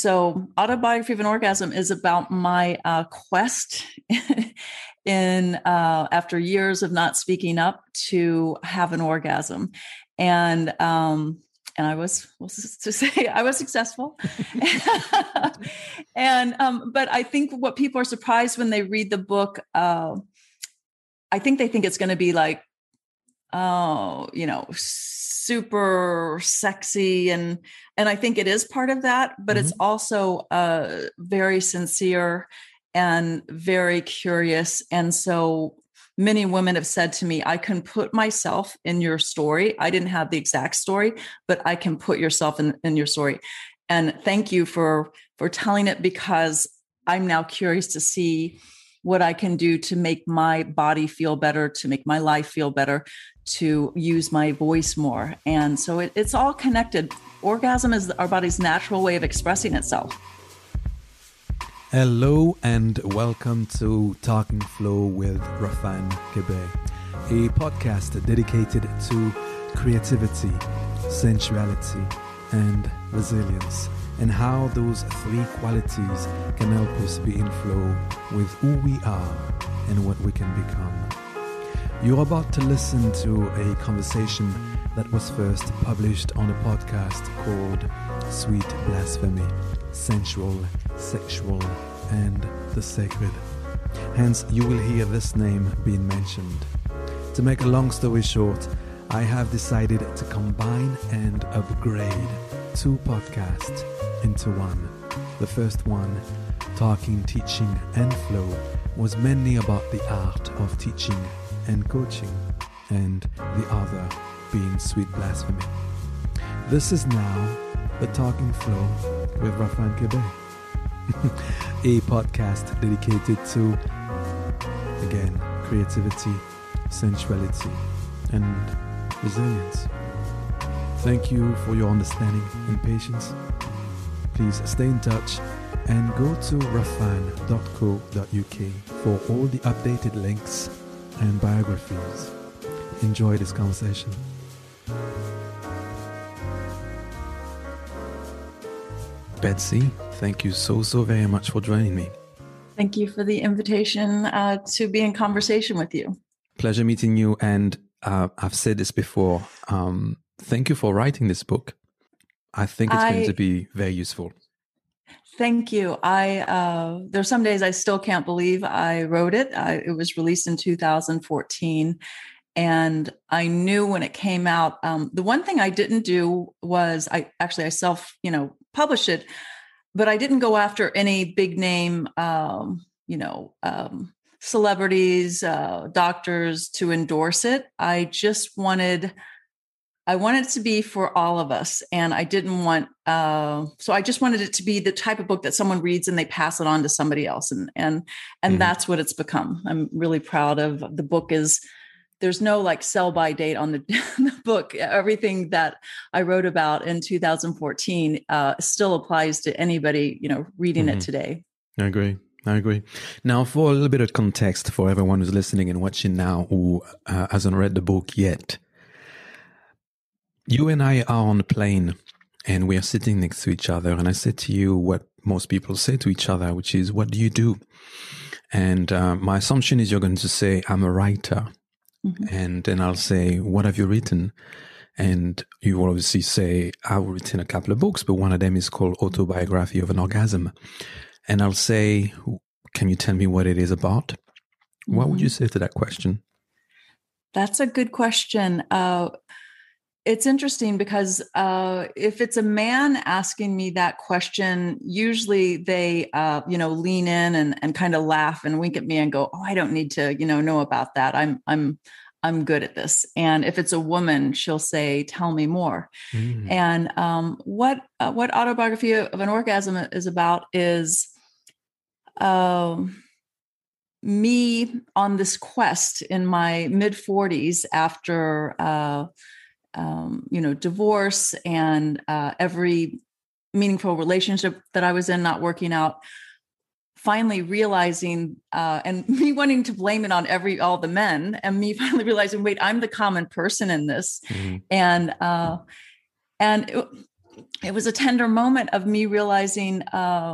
So, Autobiography of an Orgasm is about my quest in after years of not speaking up to have an orgasm, and I was to say I was successful, and but I think what people are surprised when they read the book, I think they think it's going to be like, oh, super sexy. And I think it is part of that, but it's also very sincere and very curious. And so many women have said to me, I can put myself in your story. I didn't have the exact story, but I can put yourself in your story. And thank you for telling it, because I'm now curious to see what I can do to make my body feel better, to make my life feel better, to use my voice more. And so it's all connected. Orgasm is our body's natural way of expressing itself. Hello and welcome to Talking Flow with Rafan Kebe, a podcast dedicated to creativity, sensuality, and resilience, and how those three qualities can help us be in flow with who we are and what we can become. You're about to listen to a conversation that was first published on a podcast called Sweet Blasphemy, Sensual, Sexual, and the Sacred. Hence, you will hear this name being mentioned. To make a long story short, I have decided to combine and upgrade two podcasts into one. The first one, Talking, Teaching, and Flow, was mainly about the art of teaching and coaching, and the other being Sweet Blasphemy. This is now the Talking Flow with Rafan Kebe, a podcast dedicated to, again, creativity, sensuality, and resilience. Thank you for your understanding and patience. Please stay in touch and go to rafan.co.uk for all the updated links and biographies. Enjoy this conversation. Betsy, thank you so very much for joining me. Thank you for the invitation to be in conversation with you. Pleasure meeting you. And I've said this before. Thank you for writing this book. I think it's going to be very useful. Thank you. There's some days I still can't believe I wrote it. It was released in 2014. And I knew when it came out, the one thing I didn't do was I self-published it, but I didn't go after any big name, celebrities, doctors to endorse it. I wanted it to be for all of us. And I didn't want, so I just wanted it to be the type of book that someone reads and they pass it on to somebody else. And that's what it's become. I'm really proud of the book. There's no like sell by date on the book. Everything that I wrote about in 2014 still applies to anybody, reading it today. I agree. Now, for a little bit of context for everyone who's listening and watching now who hasn't read the book yet, you and I are on a plane and we are sitting next to each other. And I said to you what most people say to each other, which is, what do you do? And my assumption is you're going to say, I'm a writer. And then I'll say, what have you written? And you will obviously say, I've written a couple of books, but one of them is called Autobiography of an Orgasm. And I'll say, can you tell me what it is about? What would you say to that question? That's a good question. It's interesting because if it's a man asking me that question, usually they, lean in and kind of laugh and wink at me and go, "Oh, I don't need to, know about that. I'm good at this." And if it's a woman, she'll say, "Tell me more." And what Autobiography of an Orgasm is about is me on this quest in my mid 40s after divorce and every meaningful relationship that I was in not working out, finally realizing and me wanting to blame it on all the men, and me finally realizing, wait, I'm the common person in this. And it was a tender moment of me realizing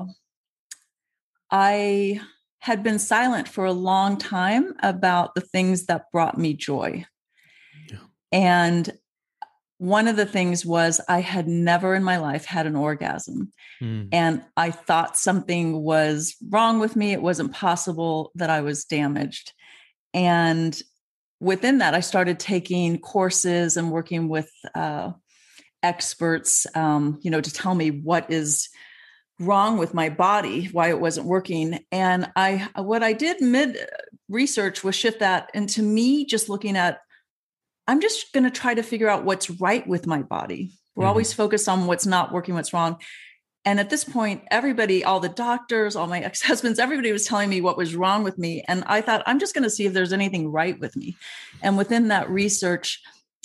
I had been silent for a long time about the things that brought me joy. Yeah. And one of the things was I had never in my life had an orgasm. And I thought something was wrong with me. It wasn't possible, that I was damaged. And within that, I started taking courses and working with experts, to tell me what is wrong with my body, why it wasn't working. And what I did mid research was shift that into me just looking at, I'm just going to try to figure out what's right with my body. We're always focused on what's not working, what's wrong. And at this point, everybody, all the doctors, all my ex-husbands, everybody was telling me what was wrong with me. And I thought, I'm just going to see if there's anything right with me. And within that research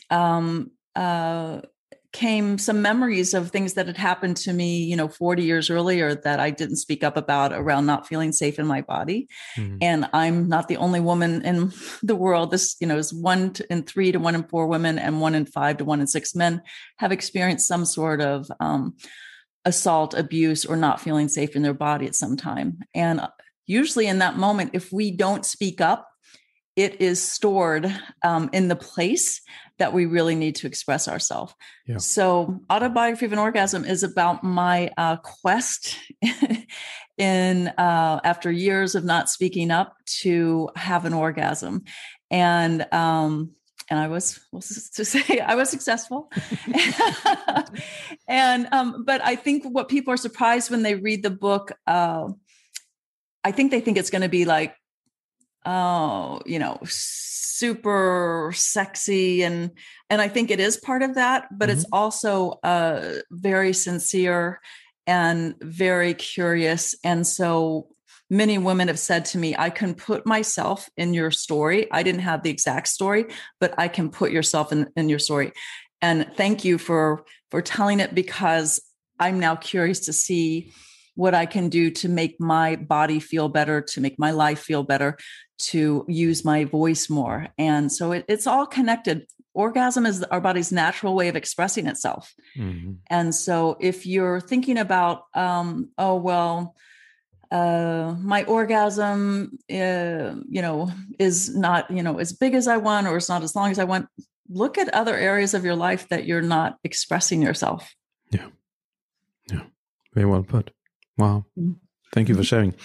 came some memories of things that had happened to me, 40 years earlier that I didn't speak up about around not feeling safe in my body. And I'm not the only woman in the world. This, is 1 in 3 to 1 in 4 women and 1 in 5 to 1 in 6 men have experienced some sort of assault, abuse, or not feeling safe in their body at some time. And usually in that moment, if we don't speak up, it is stored in the place that we really need to express ourselves. Yeah. So Autobiography of an Orgasm is about my quest in after years of not speaking up to have an orgasm. And I was successful. But I think what people are surprised when they read the book, I think they think it's going to be like, super sexy. And I think it is part of that, but it's also very sincere and very curious. And so many women have said to me, I can put myself in your story. I didn't have the exact story, but I can put yourself in your story. And thank you for telling it, because I'm now curious to see what I can do to make my body feel better, to make my life feel better, to use my voice more. And so it's all connected. Orgasm is our body's natural way of expressing itself. And so if you're thinking about, my orgasm, is not, as big as I want, or it's not as long as I want, look at other areas of your life that you're not expressing yourself. Yeah. Yeah. Very well put. Wow. Thank you for sharing.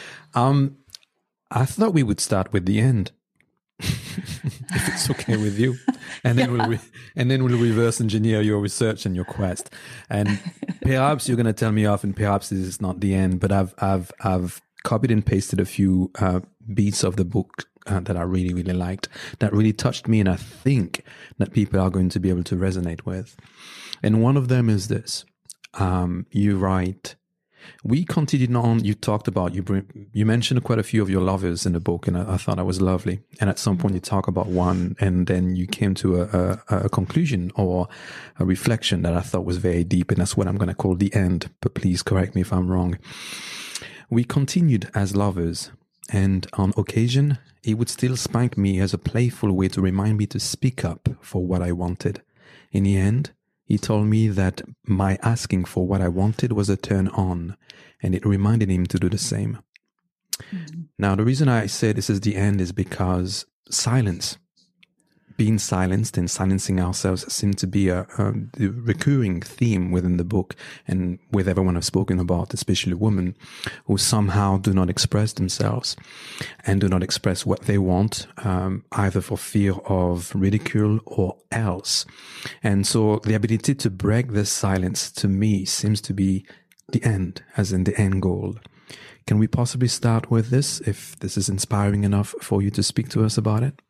I thought we would start with the end, if it's okay with you, and then we'll reverse engineer your research and your quest. And perhaps you're going to tell me off, and perhaps this is not the end. But I've copied and pasted a few beats of the book that I really, really liked, that really touched me, and I think that people are going to be able to resonate with. And one of them is this: you write. We continued on. You talked about, you mentioned quite a few of your lovers in the book, and I thought that was lovely. And at some point you talk about one, and then you came to a conclusion or a reflection that I thought was very deep, and that's what I'm going to call the end. But please correct me if I'm wrong. We continued as lovers, and on occasion he would still spank me as a playful way to remind me to speak up for what I wanted. In the end, he told me that my asking for what I wanted was a turn on, and it reminded him to do the same. Now, the reason I say this is the end is because silence, being silenced and silencing ourselves, seem to be a recurring theme within the book, and with everyone I've spoken about, especially women who somehow do not express themselves and do not express what they want, either for fear of ridicule or else. And so the ability to break this silence, to me, seems to be the end, as in the end goal. Can we possibly start with this, if this is inspiring enough for you to speak to us about it?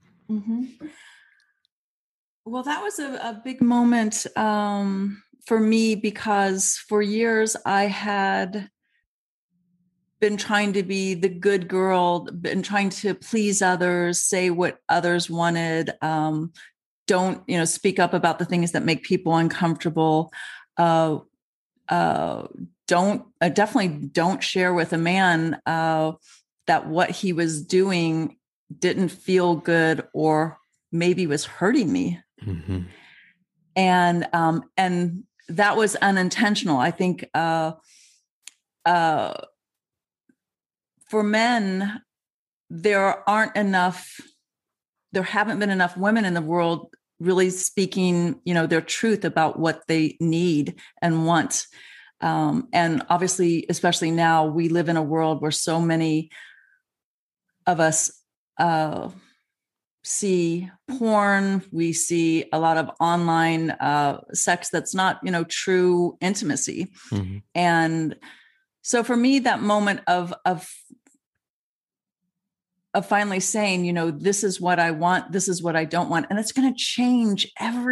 Well, that was a big moment for me, because for years I had been trying to be the good girl, been trying to please others, say what others wanted, don't, speak up about the things that make people uncomfortable. Definitely don't share with a man that what he was doing didn't feel good or maybe was hurting me. And that was unintentional. I think for men, there haven't been enough women in the world really speaking, their truth about what they need and want. And obviously, especially now, we live in a world where so many of us see porn. We see a lot of online sex that's not, true intimacy. Mm-hmm. And so for me, that moment of finally saying, this is what I want, this is what I don't want. And it's going to change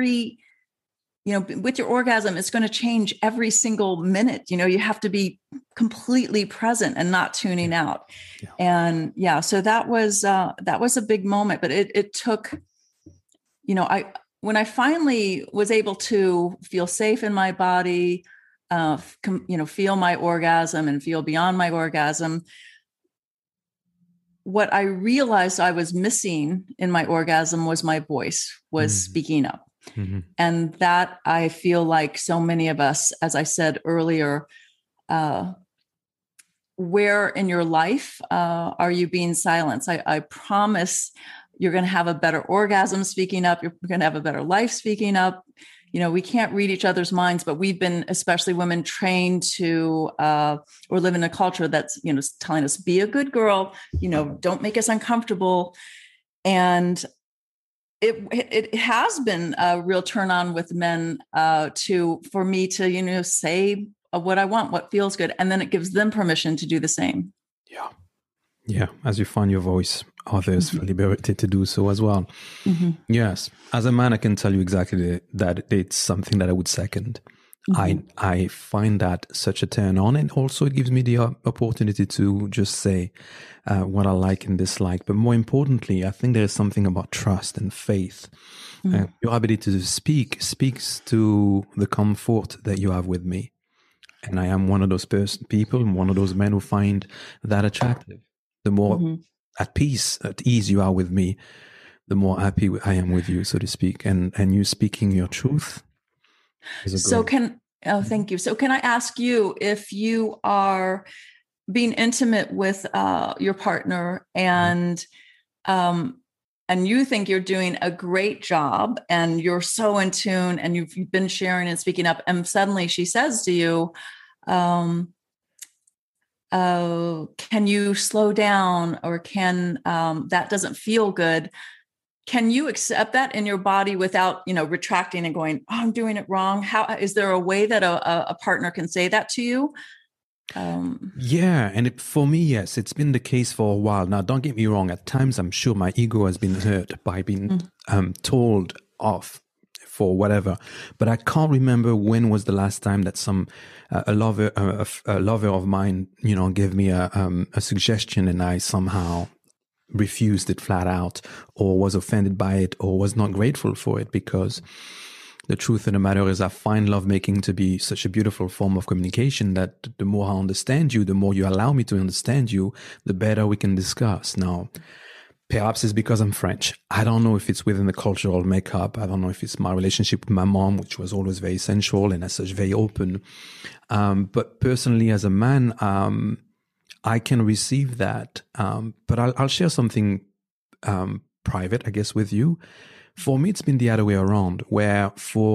with your orgasm, it's going to change every single minute. You have to be completely present and not tuning out. Yeah. And so that was a big moment, but it took, when I finally was able to feel safe in my body, feel my orgasm and feel beyond my orgasm, what I realized I was missing in my orgasm was my voice, was speaking up. Mm-hmm. And that, I feel like so many of us, as I said earlier, where in your life are you being silenced? I promise you're going to have a better orgasm speaking up. You're going to have a better life speaking up. We can't read each other's minds, but we've been, especially women, trained to, or live in a culture that's, telling us, be a good girl, don't make us uncomfortable. And it has been a real turn on with men for me to, say what I want, what feels good. And then it gives them permission to do the same. Yeah. Yeah. As you find your voice, others feel liberated to do so as well. Mm-hmm. Yes. As a man, I can tell you exactly that it's something that I would second. Mm-hmm. I find that such a turn on, and also it gives me the opportunity to just say what I like and dislike. But more importantly, I think there is something about trust and faith. Mm-hmm. Your ability to speaks to the comfort that you have with me. And I am one of those people, one of those men who find that attractive. The more at peace, at ease you are with me, the more happy I am with you, so to speak. And you speaking your truth. Thank you. So can I ask you, if you are being intimate with your partner and you think you're doing a great job and you're so in tune and you've been sharing and speaking up, and suddenly she says to you, can you slow down, or can that doesn't feel good? Can you accept that in your body without, retracting and going, oh, I'm doing it wrong? How is there a way that a partner can say that to you? Yeah. And for me, yes, it's been the case for a while. Now, don't get me wrong. At times, I'm sure my ego has been hurt by being told off for whatever. But I can't remember when was the last time that a lover of mine, gave me a suggestion and I somehow refused it flat out, or was offended by it, or was not grateful for it. Because the truth of the matter is, I find lovemaking to be such a beautiful form of communication that the more I understand you, the more you allow me to understand you, the better we can discuss. Now, perhaps it's because I'm French. I don't know if it's within the cultural makeup. I don't know if it's my relationship with my mom, which was always very sensual and as such very open. But personally, as a man, I can receive that. But I'll share something private, I guess, with you. For me, it's been the other way around, where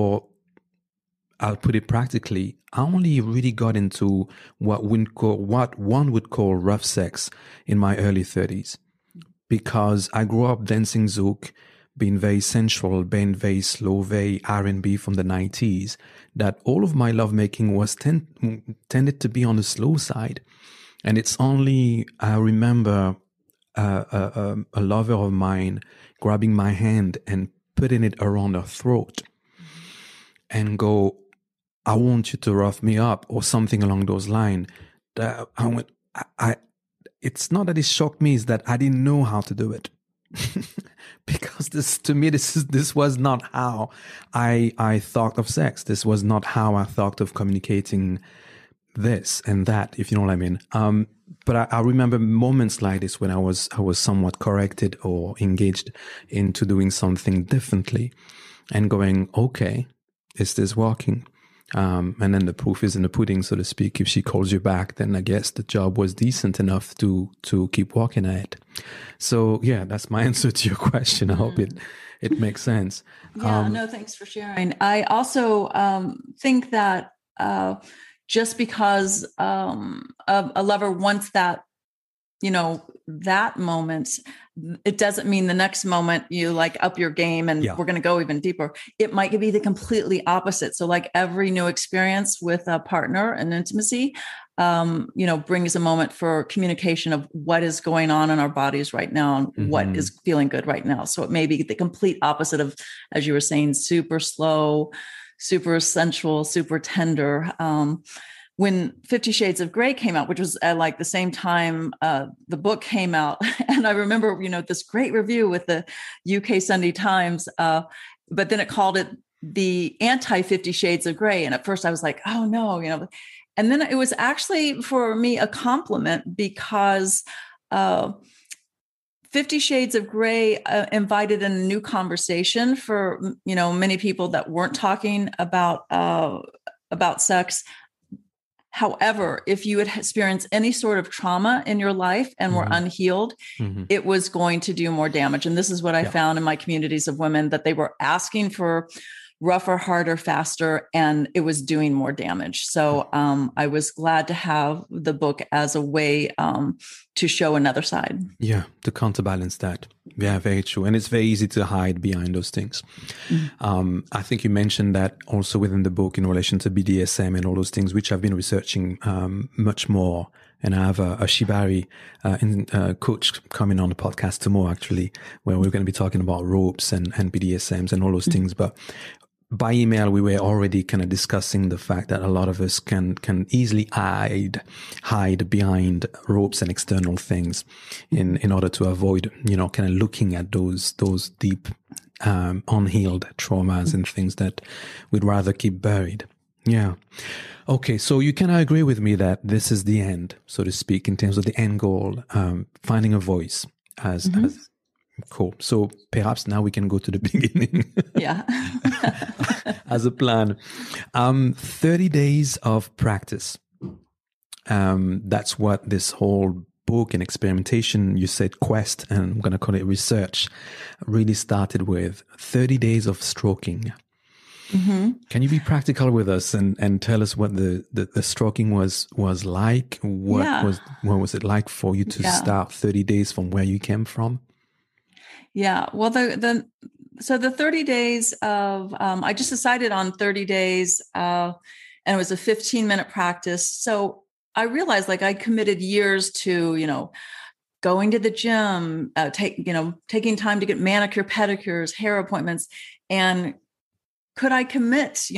I'll put it practically, I only really got into what one would call rough sex in my early 30s. Because I grew up dancing zouk, being very sensual, being very slow, very R&B from the 90s, that all of my lovemaking was tended to be on the slow side. And it's only, I remember a lover of mine grabbing my hand and putting it around her throat and go, I want you to rough me up, or something along those lines. I went, it's not that it shocked me, it's that I didn't know how to do it. Because this was not how I thought of sex. This was not how I thought of communicating this and that, if you know what I mean. But I remember moments like this when I was somewhat corrected or engaged into doing something differently and going, okay, is this working? And then the proof is in the pudding, so to speak. If she calls you back, then I guess the job was decent enough to keep walking at it. So yeah, that's my answer to your question. I hope it makes sense. Yeah, no, thanks for sharing. I also think that just because a lover wants that, that moment, it doesn't mean the next moment you like up your game and we're going to go even deeper. It might be the completely opposite. So like every new experience with a partner and intimacy, brings a moment for communication of what is going on in our bodies right now and what is feeling good right now. So it may be the complete opposite of, as you were saying, super slow, super sensual, super tender. When 50 Shades of Grey came out, which was at like the same time the book came out. And I remember, this great review with the UK Sunday Times, but then it called it the anti 50 Shades of Grey. And at first I was like, oh no, and then it was actually for me a compliment because 50 Shades of Grey invited in a new conversation for, many people that weren't talking about sex. However, if you had experienced any sort of trauma in your life and were unhealed, it was going to do more damage. And this is what I found in my communities of women, that they were asking for rougher, harder, faster, and it was doing more damage. So I was glad to have the book as a way to show another side. Yeah, to counterbalance that. Yeah, very true. And it's very easy to hide behind those things. I think you mentioned that also within the book in relation to BDSM and all those things, which I've been researching much more. And I have a Shibari coach coming on the podcast tomorrow, actually, where we're going to be talking about ropes and BDSMs and all those things. But by email, we were already kind of discussing the fact that a lot of us can easily hide behind ropes and external things in order to avoid, kind of looking at those deep, unhealed traumas and things that we'd rather keep buried. Yeah. Okay. So you can agree with me that this is the end, so to speak, in terms of the end goal, finding a voice as cool. So perhaps now we can go to the beginning. Yeah. As a plan. 30 days of practice. That's what this whole book and experimentation, you said quest, and I'm going to call it research, really started with. 30 days of stroking. Can you be practical with us and tell us what the stroking was like? What was it like for you to start 30 days from where you came from? Yeah. Well, so the 30 days of, I just decided on 30 days, and it was a 15-minute practice. So I realized I committed years to, going to the gym, taking time to get manicure, pedicures, hair appointments. And could I commit,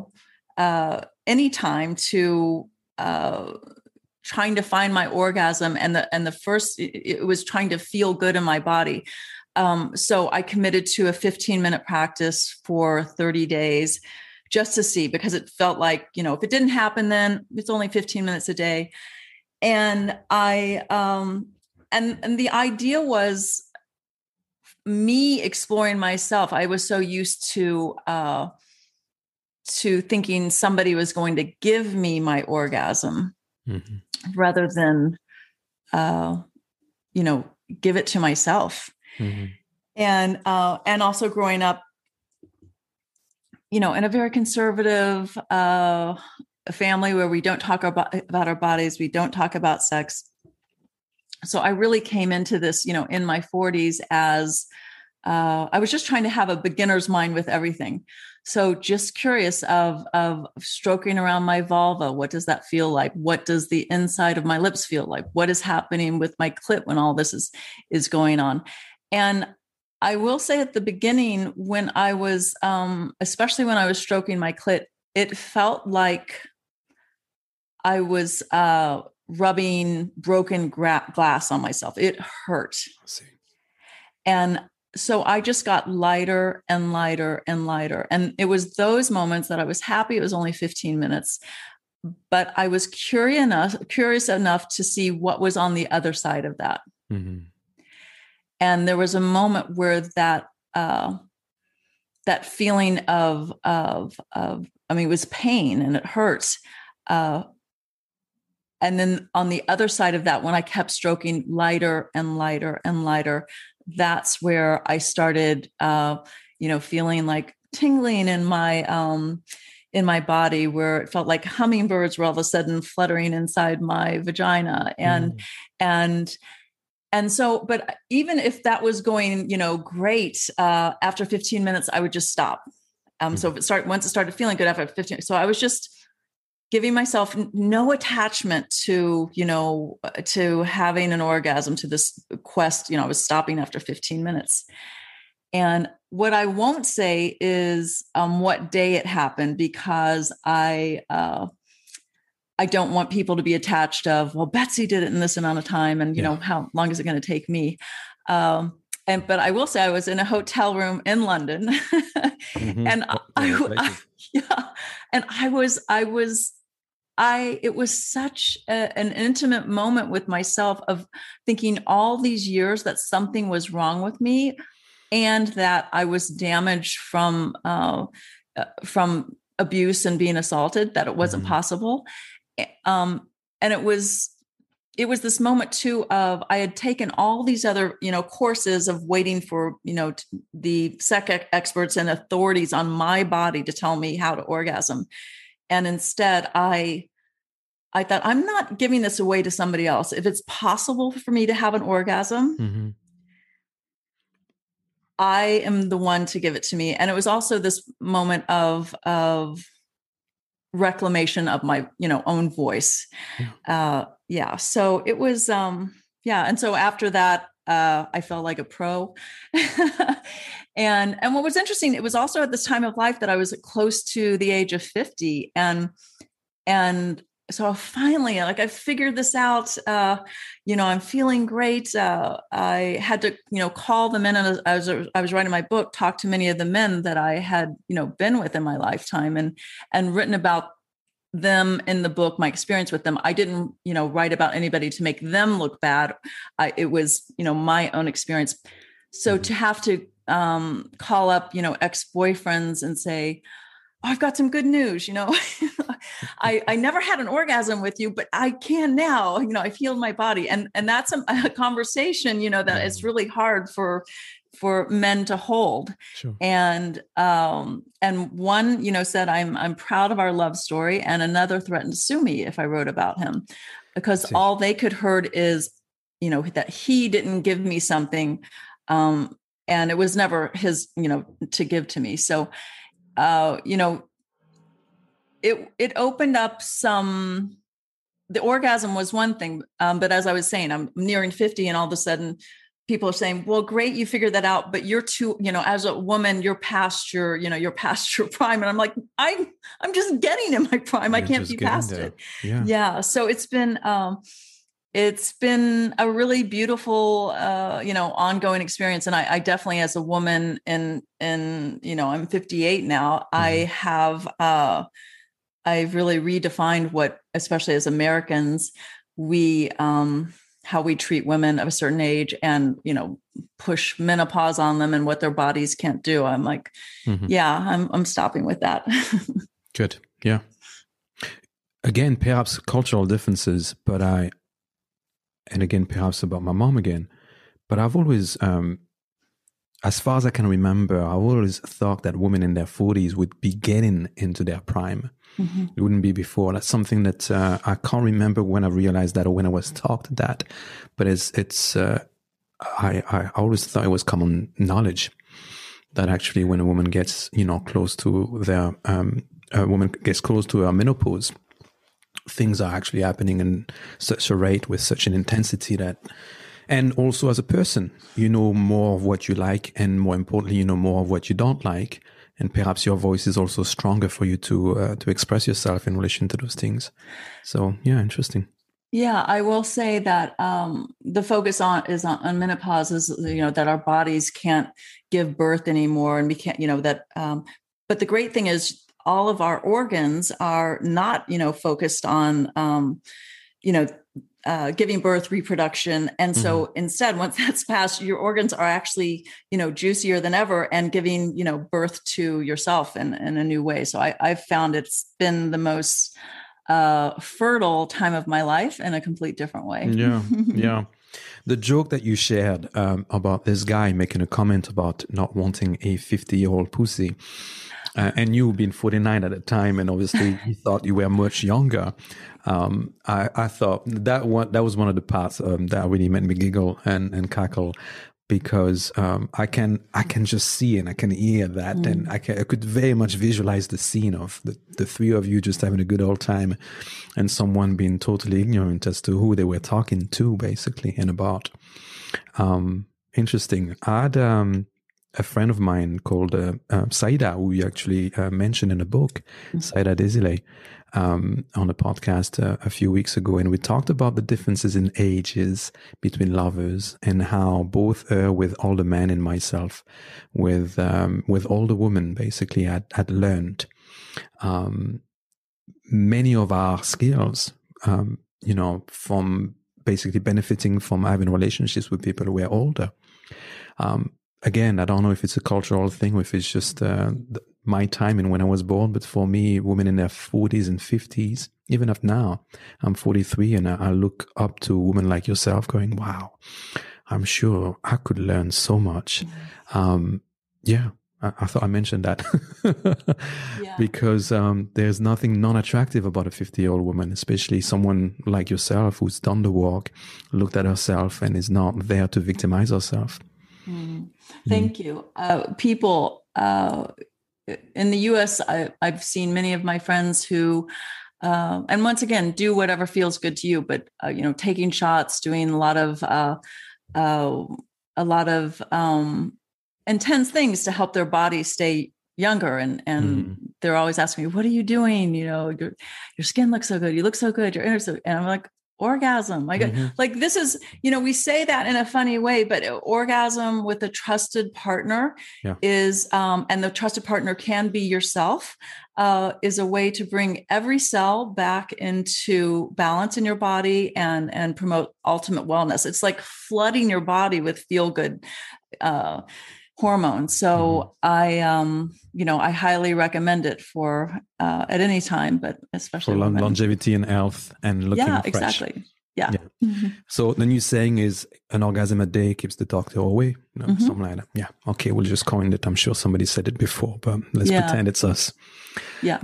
any time to, trying to find my orgasm, and the first, it was trying to feel good in my body. So I committed to a 15-minute practice for 30 days just to see, because it felt like, if it didn't happen, then it's only 15 minutes a day. And I, and the idea was me exploring myself. I was so used to thinking somebody was going to give me my orgasm rather than, give it to myself. And also growing up, in a very conservative family where we don't talk about our bodies, we don't talk about sex. So I really came into this, in my 40s as I was just trying to have a beginner's mind with everything. So just curious of stroking around my vulva. What does that feel like? What does the inside of my lips feel like? What is happening with my clit when all this is going on? And I will say at the beginning, when I was, especially when I was stroking my clit, it felt like I was rubbing broken glass on myself. It hurt. I see. And so I just got lighter and lighter and lighter. And it was those moments that I was happy it was only 15 minutes, but I was curious enough to see what was on the other side of that. And there was a moment where that feeling of it was pain and it hurts. And then on the other side of that, when I kept stroking lighter and lighter and lighter, that's where I started, feeling like tingling in my body, where it felt like hummingbirds were all of a sudden fluttering inside my vagina. And so, but even if that was going, great, after 15 minutes, I would just stop. So once it started feeling good after 15, so I was just giving myself no attachment to having an orgasm, to this quest. I was stopping after 15 minutes. And what I won't say is what day it happened, because I don't want people to be attached of, well, Betsy did it in this amount of time, and how long is it going to take me? But I will say I was in a hotel room in London, and it was such an intimate moment with myself, of thinking all these years that something was wrong with me, and that I was damaged from abuse and being assaulted, that it wasn't possible. And it was this moment too of, I had taken all these other, courses of waiting for, the sex experts and authorities on my body to tell me how to orgasm. And instead I thought, I'm not giving this away to somebody else. If it's possible for me to have an orgasm, I am the one to give it to me. And it was also this moment of reclamation of my, own voice. So it was, And so after that, I felt like a pro. And what was interesting, it was also at this time of life that I was close to the age of 50. And so finally, I figured this out, I'm feeling great. I had to, call the men, and I was writing my book, talk to many of the men that I had, been with in my lifetime, and written about them in the book, my experience with them. I didn't, write about anybody to make them look bad. It was, my own experience. So to have to call up, ex-boyfriends and say, oh, I've got some good news. I never had an orgasm with you, but I can now. I've healed my body, and that's a conversation. That it's really hard for men to hold. Sure. And one, said, I'm proud of our love story, and another threatened to sue me if I wrote about him, because all they could heard is, that he didn't give me something, and it was never his, to give to me. So. It opened up the orgasm was one thing. But as I was saying, I'm nearing 50, and all of a sudden people are saying, well, great, you figured that out, but you're too, as a woman, you're past your prime. And I'm like, I'm just getting in my prime. I can't be past it. Yeah. So it's been a really beautiful, ongoing experience. And I definitely, as a woman I'm 58 now, I've really redefined what, especially as Americans, how we treat women of a certain age, and, push menopause on them and what their bodies can't do. I'm like, I'm stopping with that. Good. Yeah. Again, perhaps cultural differences, and again, perhaps about my mom again, but I've always, as far as I can remember, I've always thought that women in their 40s would be getting into their prime. It wouldn't be before. That's something that I can't remember when I realized that, or when I was taught that. But I always thought it was common knowledge that actually when a woman gets, close to a woman gets close to her menopause, things are actually happening in such a rate, with such an intensity that, and also as a person, you know more of what you like, and more importantly, you know more of what you don't like. And perhaps your voice is also stronger for you to express yourself in relation to those things. So, yeah, interesting. Yeah, I will say that the focus on menopause is, that our bodies can't give birth anymore, and we can't, but the great thing is all of our organs are not, focused on, giving birth, reproduction. And so instead, once that's passed, your organs are actually, juicier than ever and giving, birth to yourself in a new way. So I've found it's been the most fertile time of my life in a complete different way. Yeah. Yeah. The joke that you shared about this guy making a comment about not wanting a 50-year-old pussy, and you being 49 at the time, and obviously you thought you were much younger. I thought that was one of the parts that really made me giggle and cackle, because I can just see and I can hear that, and I could very much visualize the scene of the three of you just having a good old time, and someone being totally ignorant as to who they were talking to, basically, and about. Interesting. I had a friend of mine called Saida, who you actually mentioned in a book, Saida Desile, on a podcast a few weeks ago, and we talked about the differences in ages between lovers, and how both her with older men and myself with older women basically had learned many of our skills, from basically benefiting from having relationships with people who are older. Again, I don't know if it's a cultural thing or if it's just my time and when I was born, but for me, women in their 40s and 50s, even up now, I'm 43, and I look up to women like yourself going, wow, I'm sure I could learn so much. I thought I mentioned that because there's nothing non-attractive about a 50-year-old woman, especially someone like yourself who's done the work, looked at herself, and is not there to victimize herself. Thank you. People in the U.S., I've seen many of my friends who, and once again, do whatever feels good to you, but taking shots, doing a lot of intense things to help their body stay younger, and they're always asking me, "What are you doing? Your skin looks so good. You look so good. Your inner," and I'm like, orgasm. Like this is, we say that in a funny way, but orgasm with a trusted partner is, and the trusted partner can be yourself, is a way to bring every cell back into balance in your body and promote ultimate wellness. It's like flooding your body with feel good, hormones. So I highly recommend it for at any time, but especially for longevity and health and looking fresh. Exactly. Yeah. So the new saying is an orgasm a day keeps the doctor away. Something like that. Yeah. Okay. We'll just coin it. I'm sure somebody said it before, but let's pretend it's us. Yeah.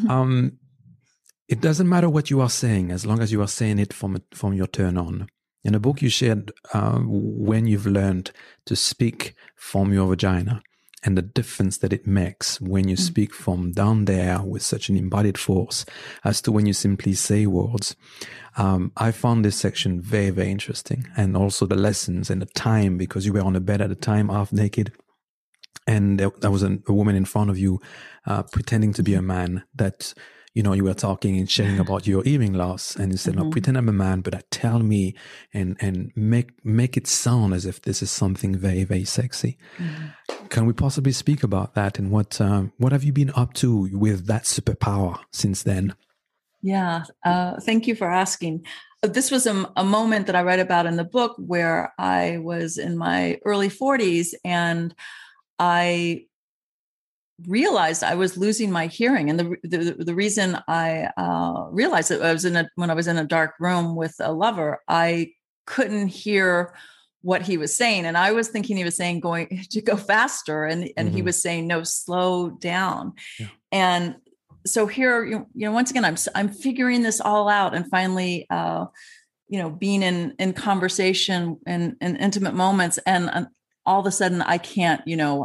It doesn't matter what you are saying as long as you are saying it from your turn on. In a book you shared when you've learned to speak from your vagina and the difference that it makes when you speak from down there with such an embodied force as to when you simply say words. I found this section very, very interesting, and also the lessons and the time, because you were on a bed at the time, half naked, and there was a woman in front of you pretending to be a man that... you were talking and sharing about your hearing loss, and you said, "No, pretend I'm a man, but tell me and make it sound as if this is something very, very sexy." Can we possibly speak about that, and what have you been up to with that superpower since then? Yeah, thank you for asking. This was a moment that I read about in the book where I was in my early 40s, and I realized I was losing my hearing. And the reason I realized that when I was in a dark room with a lover, I couldn't hear what he was saying. And I was thinking he was saying going to go faster. And he was saying, no, slow down. Yeah. And so here, once again, I'm figuring this all out, and finally, being in conversation and in intimate moments, and all of a sudden I can't,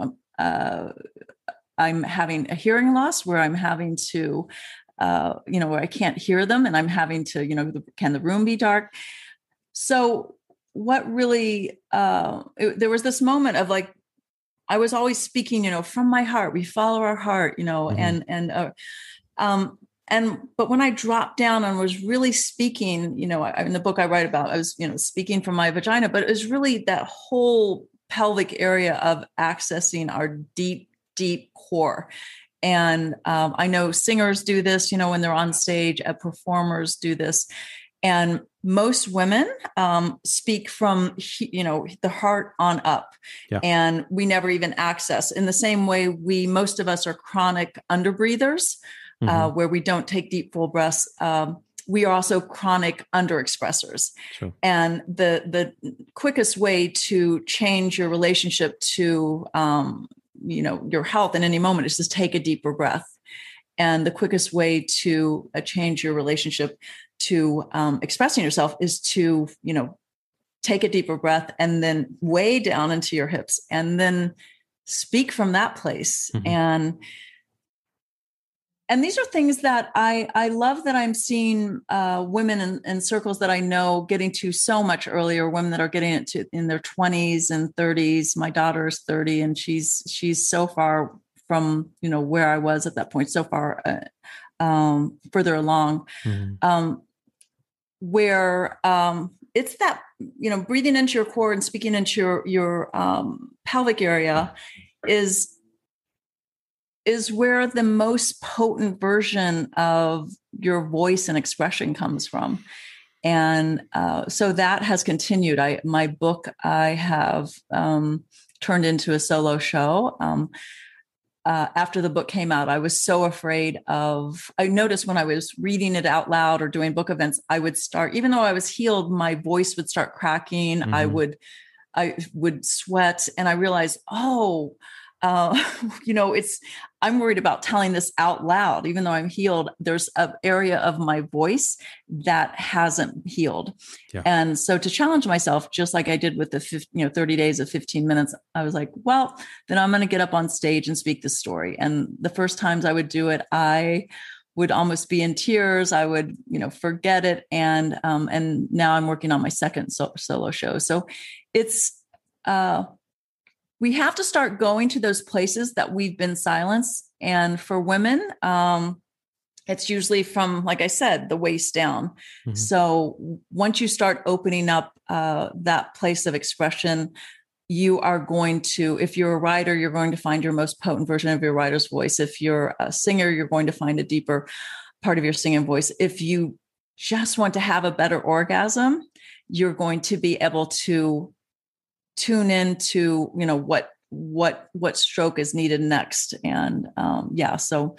I'm having a hearing loss where I'm having to, where I can't hear them, and I'm having to, can the room be dark? So what really, there was this moment of like, I was always speaking, from my heart. We follow our heart, but when I dropped down and was really speaking, in the book I write about, I was, speaking from my vagina, but it was really that whole pelvic area of accessing our deep core. And I know singers do this, when they're on stage, performers do this. And most women speak from, the heart on up. Yeah. And we never even access. In the same way, most of us are chronic underbreathers, where we don't take deep, full breaths. We are also chronic underexpressors. Sure. And the quickest way to change your relationship to, your health in any moment is just take a deeper breath. And the quickest way to change your relationship to expressing yourself is to, take a deeper breath and then way down into your hips and then speak from that place. And these are things that I love that I'm seeing women in circles that I know getting to so much earlier, women that are getting it to in their 20s and 30s. My daughter is 30 and she's so far from, where I was at that point, so far further along, where it's that, breathing into your core and speaking into your pelvic area is where the most potent version of your voice and expression comes from. And so that has continued. My book, I have turned into a solo show. After the book came out, I was so afraid I noticed when I was reading it out loud or doing book events, I would start, even though I was healed, my voice would start cracking. I would sweat. And I realized, I'm worried about telling this out loud. Even though I'm healed, there's an area of my voice that hasn't healed. Yeah. And so to challenge myself, just like I did with the 30 days of 15 minutes, I was like, well, then I'm going to get up on stage and speak this story. And the first times I would do it, I would almost be in tears. I would, forget it. And now I'm working on my second solo show. So it's, we have to start going to those places that we've been silenced. And for women, it's usually from, like I said, the waist down. So once you start opening up that place of expression, you are going to, if you're a writer, you're going to find your most potent version of your writer's voice. If you're a singer, you're going to find a deeper part of your singing voice. If you just want to have a better orgasm, you're going to be able to tune into, what stroke is needed next. And so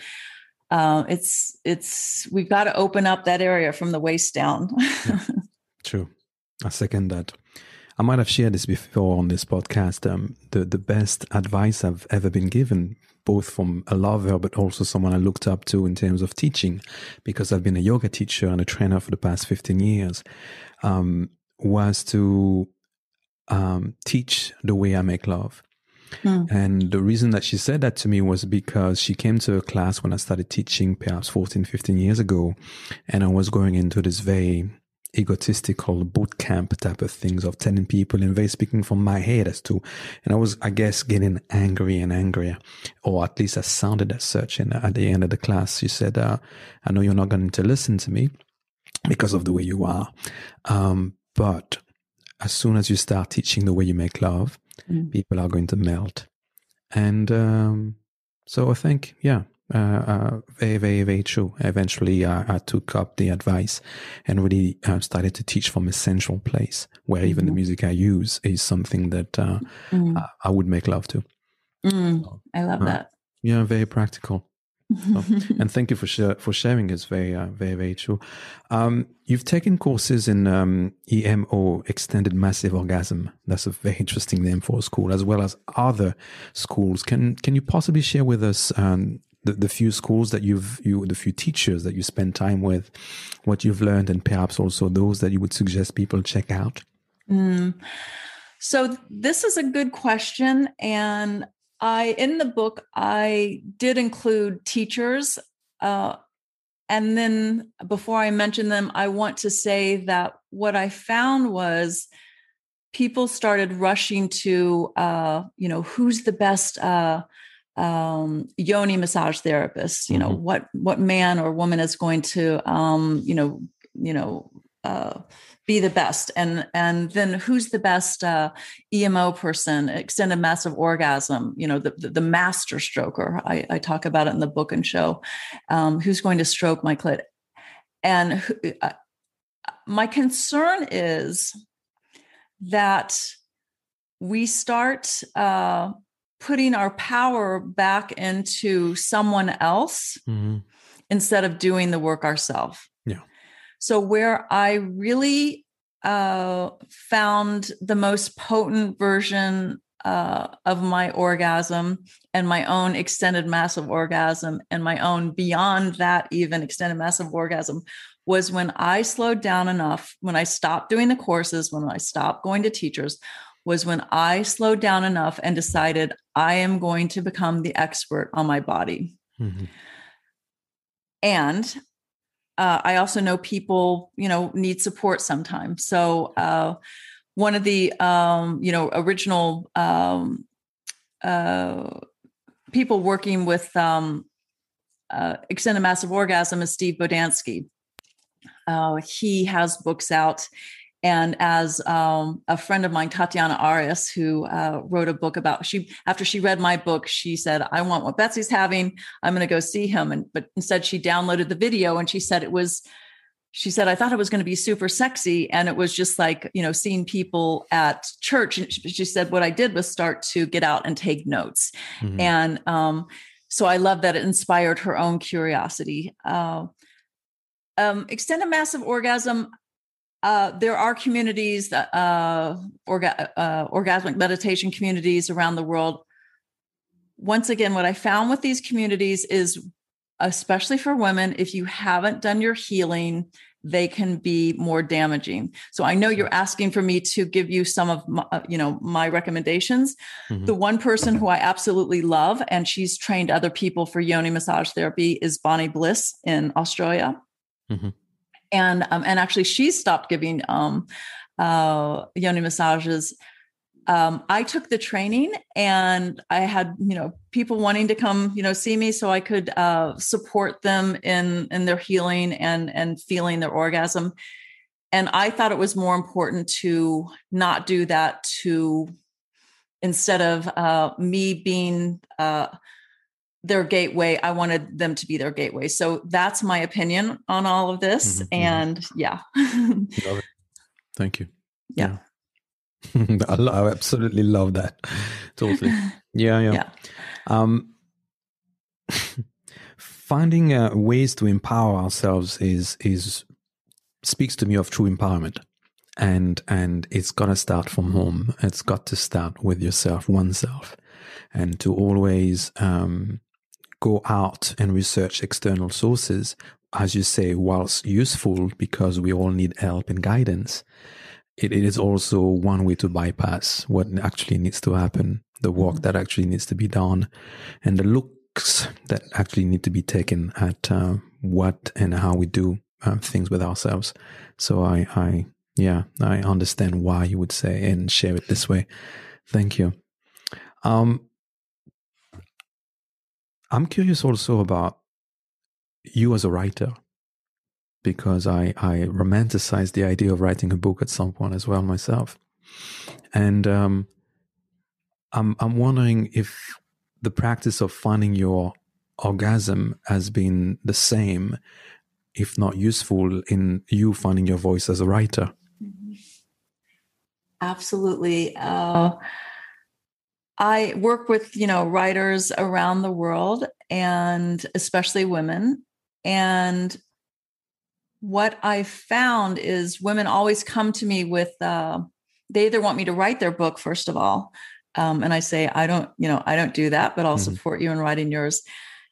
we've got to open up that area from the waist down. Yeah, true. I second that. I might have shared this before on this podcast. The best advice I've ever been given, both from a lover, but also someone I looked up to in terms of teaching, because I've been a yoga teacher and a trainer for the past 15 years, was to teach the way I make love. And the reason that she said that to me was because she came to a class when I started teaching perhaps 14, 15 years ago. And I was going into this very egotistical boot camp type of things of telling people and very speaking from my head as to, and I was, I guess, getting angry and angrier, or at least I sounded as such. And at the end of the class, she said, I know you're not going to listen to me because of the way you are. But as soon as you start teaching the way you make love, people are going to melt. And so I think, very, very, very true. Eventually, I took up the advice and really started to teach from a central place where even the music I use is something that I would make love to. So, I love that. Yeah, very practical. So, and thank you for sharing. It's very, very, very true. You've taken courses in EMO, Extended Massive Orgasm. That's a very interesting name for a school, as well as other schools. Can you possibly share with us the few schools that the few teachers that you spend time with, what you've learned, and perhaps also those that you would suggest people check out? So this is a good question, and in the book, I did include teachers. And then before I mention them, I want to say that what I found was people started rushing to, who's the best yoni massage therapist? What man or woman is going to, be the best, and then who's the best EMO person, extended massive orgasm, the master stroker. I talk about it in the book and show, who's going to stroke my clit. And my concern is that we start putting our power back into someone else instead of doing the work ourselves. Yeah. So where I really found the most potent version of my orgasm and my own extended massive orgasm and my own beyond that even extended massive orgasm was when I slowed down enough, when I stopped doing the courses, when I stopped going to teachers, was when I slowed down enough and decided I am going to become the expert on my body. And I also know people, need support sometimes. So one of the, original people working with extended massive orgasm is Steve Bodansky. He has books out. And as a friend of mine, Tatiana Arias, who wrote a book about, after she read my book, she said, I want what Betsy's having. I'm going to go see him. But instead she downloaded the video and she said, I thought it was going to be super sexy. And it was just like, seeing people at church. And she said, what I did was start to get out and take notes. And so I love that it inspired her own curiosity. Extended massive orgasm. There are communities, orgasmic meditation communities around the world. Once again, what I found with these communities is, especially for women, if you haven't done your healing, they can be more damaging. So I know you're asking for me to give you some of my recommendations. The one person who I absolutely love, and she's trained other people for yoni massage therapy, is Bonnie Bliss in Australia. And actually she's stopped giving yoni massages. I took the training and I had, people wanting to come, see me so I could support them in their healing and feeling their orgasm. And I thought it was more important to not do that instead of me being their gateway, I wanted them to be their gateway. So that's my opinion on all of this. And yeah. Love it. Thank you. Yeah. I absolutely love that. Totally. Yeah. Finding ways to empower ourselves is speaks to me of true empowerment. And it's got to start from home. It's got to start with yourself, oneself, and to always, go out and research external sources, as you say, whilst useful because we all need help and guidance. It is also one way to bypass what actually needs to happen, the work that actually needs to be done, and the looks that actually need to be taken at what and how we do things with ourselves. So I understand why you would say and share it this way. Thank you. I'm curious also about you as a writer, because I romanticized the idea of writing a book at some point as well myself. And I'm wondering if the practice of finding your orgasm has been the same, if not useful, in you finding your voice as a writer. Absolutely. I work with, writers around the world, and especially women. And what I found is women always come to me with, they either want me to write their book, first of all. And I say, I don't do that, but I'll support you in writing yours.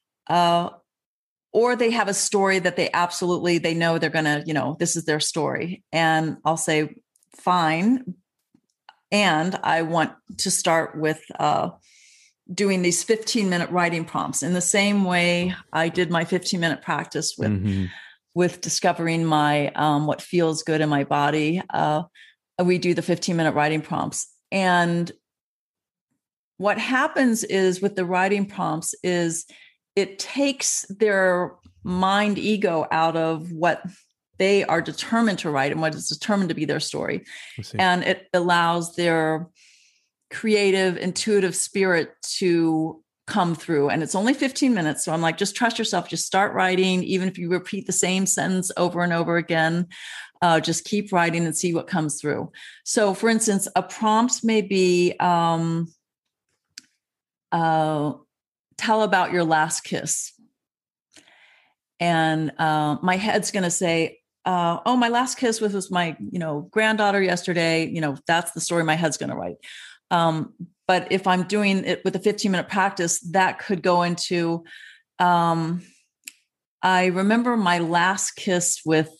Or they have a story that they know they're going to, this is their story. And I'll say, fine. And I want to start with doing these 15-minute writing prompts in the same way I did my 15-minute practice with discovering my what feels good in my body. We do the 15-minute writing prompts. And what happens is with the writing prompts is it takes their mind ego out of what they are determined to write and what is determined to be their story. And it allows their creative, intuitive spirit to come through. And it's only 15 minutes. So I'm like, just trust yourself, just start writing. Even if you repeat the same sentence over and over again, just keep writing and see what comes through. So for instance, a prompt may be, tell about your last kiss. And my head's going to say, oh, my last kiss was my, granddaughter yesterday. That's the story my head's going to write. But if I'm doing it with a 15-minute practice, that could go into, I remember my last kiss with,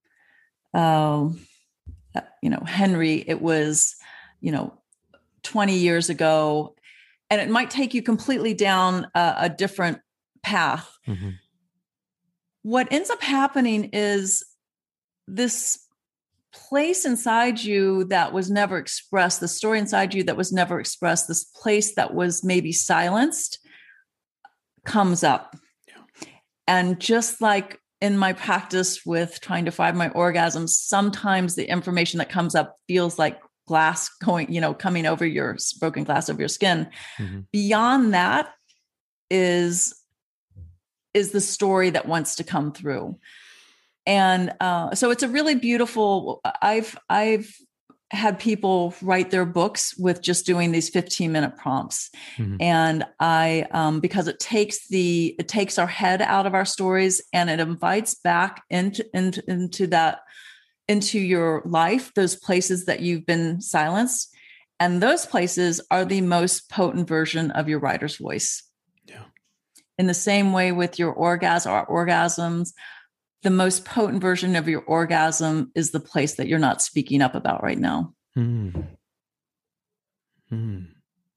Henry. It was, 20 years ago. And it might take you completely down a different path. Mm-hmm. What ends up happening is this place inside you that was never expressed, the story inside you that was never expressed, this place that was maybe silenced comes up. Yeah. And just like in my practice with trying to find my orgasms, sometimes the information that comes up feels like glass coming over your broken glass over your skin. Mm-hmm. Beyond that is the story that wants to come through. And so it's a really beautiful, I've had people write their books with just doing these 15-minute prompts. Mm-hmm. And I, because it takes our head out of our stories and it invites back into your life, those places that you've been silenced. And those places are the most potent version of your writer's voice. Yeah. In the same way with your orgasms, the most potent version of your orgasm is the place that you're not speaking up about right now. Mm. Mm.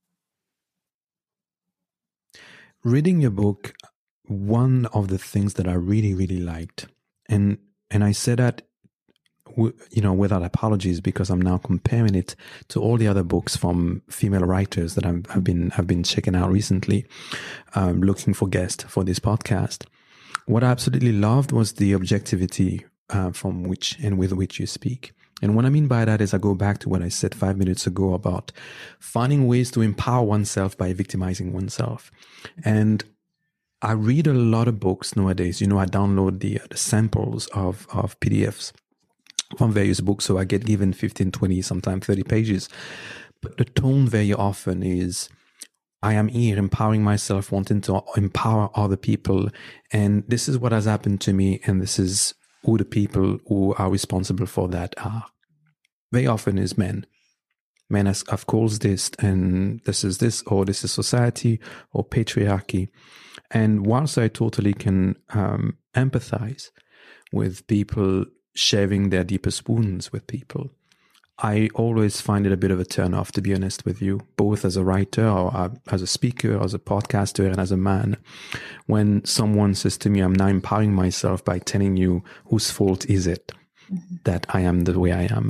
Reading your book, one of the things that I really, really liked, and I say that, without apologies, because I'm now comparing it to all the other books from female writers that I've been checking out recently, looking for guests for this podcast. What I absolutely loved was the objectivity from which and with which you speak. And what I mean by that is I go back to what I said 5 minutes ago about finding ways to empower oneself by victimizing oneself. And I read a lot of books nowadays. I download the samples of PDFs from various books. So I get given 15, 20, sometimes 30 pages. But the tone very often is, I am here empowering myself, wanting to empower other people. And this is what has happened to me. And this is who the people who are responsible for that are. Very often is men. Men have caused this, and this is this, or this is society or patriarchy. And whilst I totally can empathize with people sharing their deepest wounds with people, I always find it a bit of a turn-off, to be honest with you, both as a writer or as a speaker, as a podcaster, and as a man. When someone says to me, I'm now empowering myself by telling you whose fault is it that I am the way I am.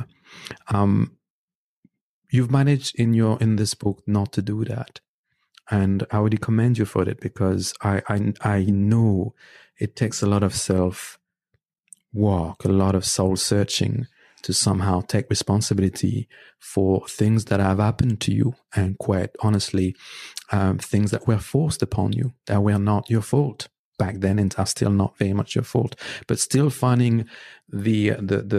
You've managed in this book not to do that. And I would commend you for it, because I know it takes a lot of self-work, a lot of soul-searching to somehow take responsibility for things that have happened to you, and quite honestly, things that were forced upon you, that were not your fault back then and are still not very much your fault, but still finding the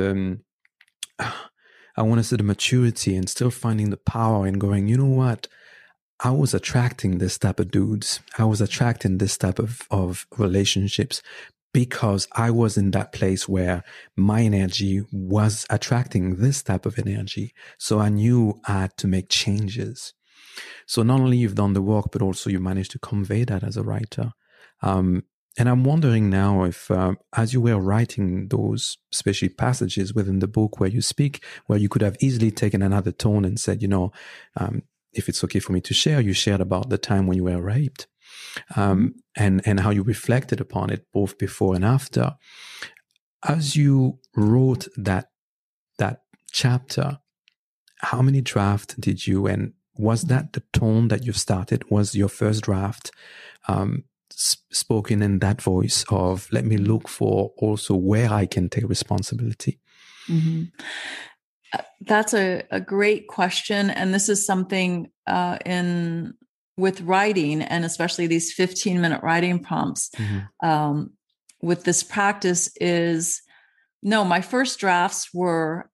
I want to say the maturity, and still finding the power in going, you know what? I was attracting this type of dudes. I was attracting this type of relationships because I was in that place where my energy was attracting this type of energy. So I knew I had to make changes. So not only you've done the work, but also you managed to convey that as a writer. And I'm wondering now if, as you were writing those especially passages within the book where you speak, where you could have easily taken another tone and said, if it's okay for me to share, you shared about the time when you were raped. And how you reflected upon it both before and after. As you wrote that chapter, how many drafts did you, and was that the tone that you started? Was your first draft spoken in that voice of, let me look for also where I can take responsibility? Mm-hmm. That's a great question. And this is something in with writing, and especially these 15-minute writing prompts, with this practice is, no, my first drafts were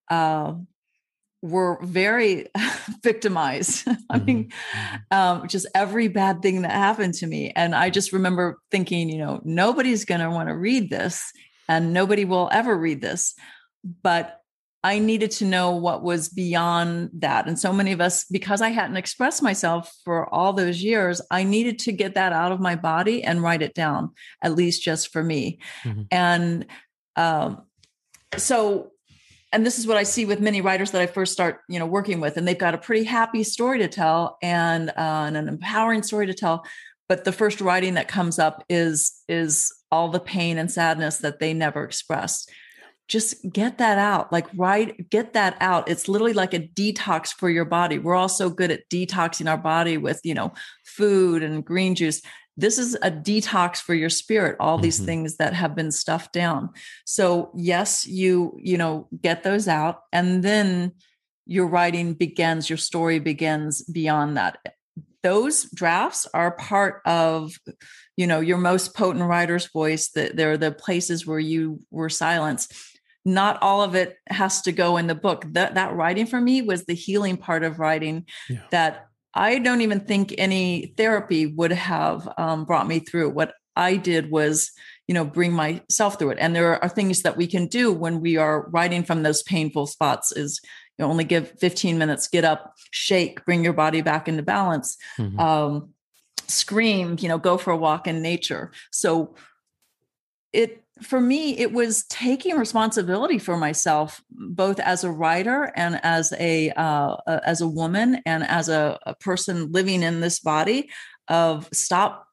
very victimized. I mean, just every bad thing that happened to me. And I just remember thinking, nobody's going to want to read this, and nobody will ever read this. But I needed to know what was beyond that. And so many of us, because I hadn't expressed myself for all those years, I needed to get that out of my body and write it down, at least just for me. And and this is what I see with many writers that I first start, working with, and they've got a pretty happy story to tell and an empowering story to tell. But the first writing that comes up is all the pain and sadness that they never expressed. Just get that out, get that out. It's literally like a detox for your body. We're all so good at detoxing our body with, food and green juice. This is a detox for your spirit, all these things that have been stuffed down. So yes, you get those out, and then your writing begins, your story begins beyond that. Those drafts are part of, your most potent writer's voice. They're the places where you were silenced. Not all of it has to go in the book. That writing for me was the healing part of writing that I don't even think any therapy would have brought me through. What I did was, bring myself through it. And there are things that we can do when we are writing from those painful spots is, only give 15 minutes, get up, shake, bring your body back into balance, scream, go for a walk in nature. So for me, it was taking responsibility for myself, both as a writer and as a woman and as a person living in this body, of stop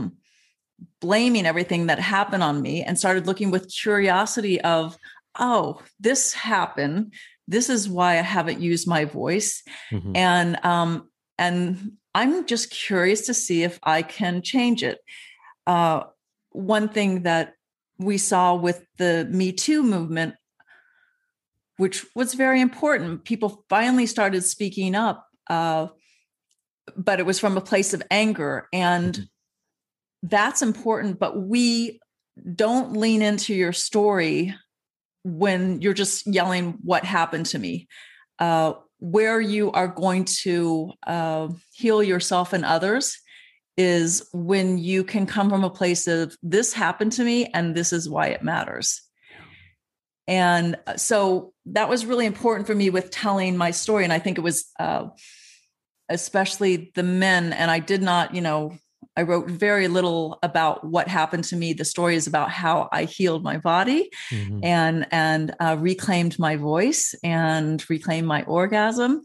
blaming everything that happened on me and started looking with curiosity of, oh, this happened. This is why I haven't used my voice. And I'm just curious to see if I can change it. One thing that we saw with the Me Too movement, which was very important. People finally started speaking up, but it was from a place of anger. And that's important, but we don't lean into your story when you're just yelling, what happened to me? Where you are going to heal yourself and others is when you can come from a place of, this happened to me and this is why it matters. And so that was really important for me with telling my story. And I think it was especially the men. And I did not, I wrote very little about what happened to me. The story is about how I healed my body and reclaimed my voice and reclaimed my orgasm.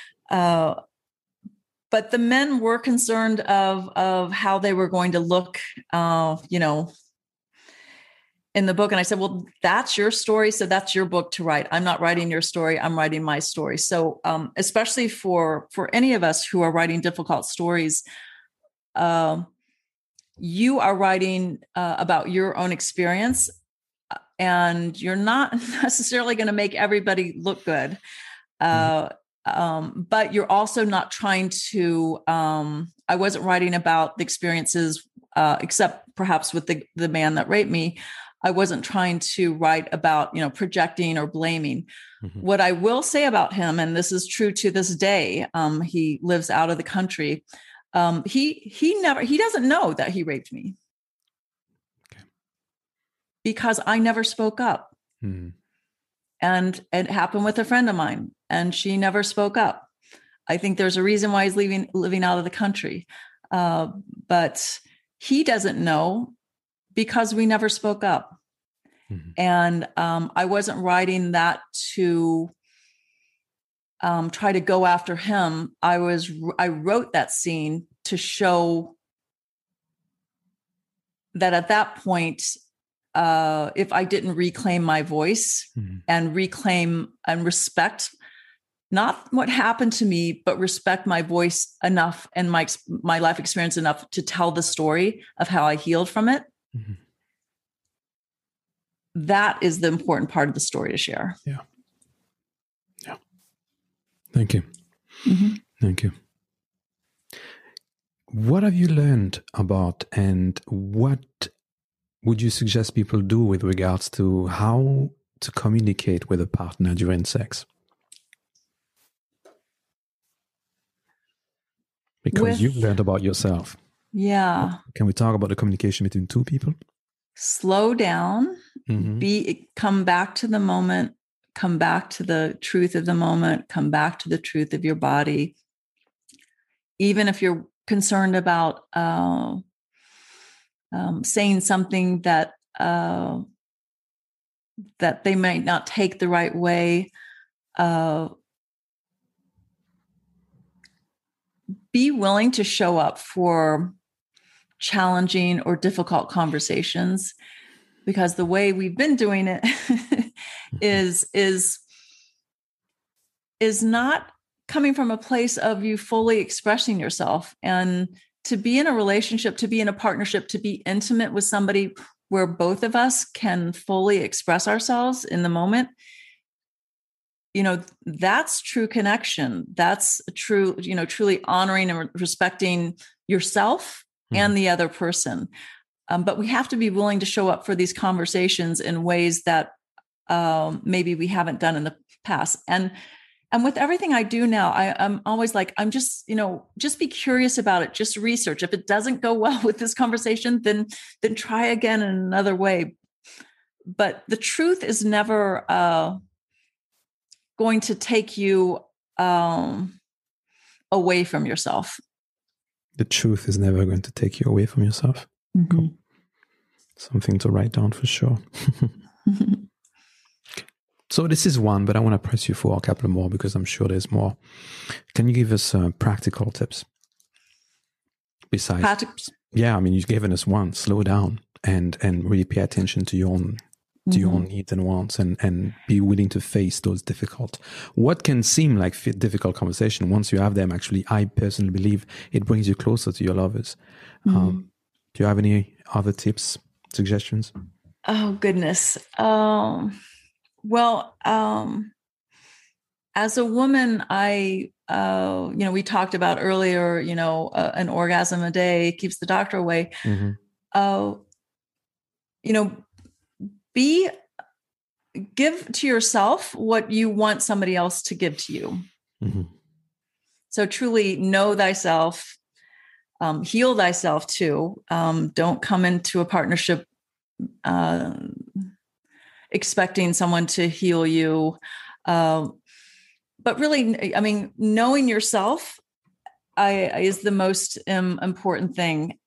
But the men were concerned of how they were going to look, in the book. And I said, well, that's your story. So that's your book to write. I'm not writing your story. I'm writing my story. So especially for any of us who are writing difficult stories, you are writing about your own experience, and you're not necessarily going to make everybody look good. But you're also not trying to, I wasn't writing about the experiences, except perhaps with the man that raped me. I wasn't trying to write about, projecting or blaming. What I will say about him, and this is true to this day, he lives out of the country. He doesn't know that he raped me because I never spoke up. And it happened with a friend of mine, and she never spoke up. I think there's a reason why he's living out of the country. But he doesn't know because we never spoke up. And I wasn't writing that to try to go after him. I wrote that scene to show that at that point, if I didn't reclaim my voice and reclaim and respect, not what happened to me, but respect my voice enough and my life experience enough to tell the story of how I healed from it. That is the important part of the story to share. Yeah. Thank you. Thank you. What have you learned about, and what would you suggest people do with regards to how to communicate with a partner during sex? Because you've learned about yourself. Yeah. Can we talk about the communication between two people? Slow down, come back to the moment, come back to the truth of the moment, come back to the truth of your body. Even if you're concerned about saying something that that they might not take the right way, be willing to show up for challenging or difficult conversations, because the way we've been doing it is not coming from a place of you fully expressing yourself. And to be in a relationship, to be in a partnership, to be intimate with somebody where both of us can fully express ourselves in the moment, that's true connection. That's true, truly honoring and respecting yourself and the other person. But we have to be willing to show up for these conversations in ways that maybe we haven't done in the past. And with everything I do now, I'm always like, I'm just, just be curious about it. Just research. If it doesn't go well with this conversation, then try again in another way. But the truth is never going to take you away from yourself. The truth is never going to take you away from yourself. Cool. Something to write down for sure. So this is one, but I want to press you for a couple more because I'm sure there's more. Can you give us practical tips? Besides, yeah, I mean, you've given us one: slow down and really pay attention to your own needs and wants, and be willing to face those difficult, what can seem like difficult conversation. Once you have them, actually, I personally believe it brings you closer to your lovers. Do you have any other tips, suggestions? Oh, goodness. Well, as a woman, we talked about earlier, an orgasm a day keeps the doctor away. Give to yourself what you want somebody else to give to you. So truly know thyself, heal thyself too. Don't come into a partnership expecting someone to heal you. But really, I mean, knowing yourself is the most important thing.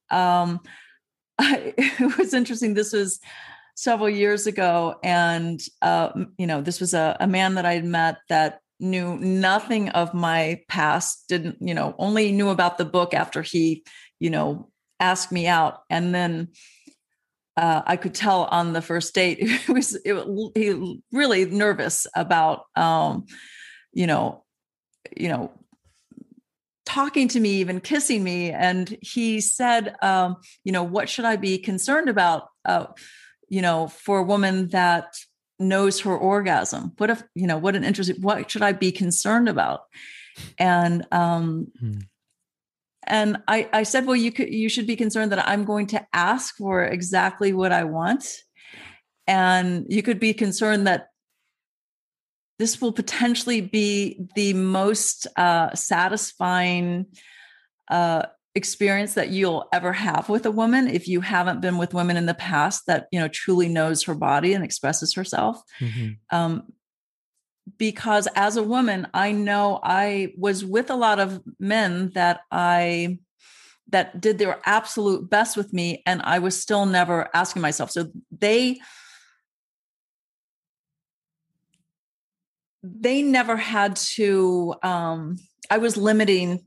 It was interesting. This was several years ago. And, this was a man that I had met that knew nothing of my past, only knew about the book after he, asked me out. And then I could tell on the first date, he was really nervous about, talking to me, even kissing me. And he said, what should I be concerned about, for a woman that knows her orgasm? What should I be concerned about? And, and I said, well, you should be concerned that I'm going to ask for exactly what I want. And you could be concerned that this will potentially be the most satisfying experience that you'll ever have with a woman if you haven't been with women in the past that, truly knows her body and expresses herself. Because as a woman, I know I was with a lot of men that did their absolute best with me, and I was still never asking myself. So they never had to, I was limiting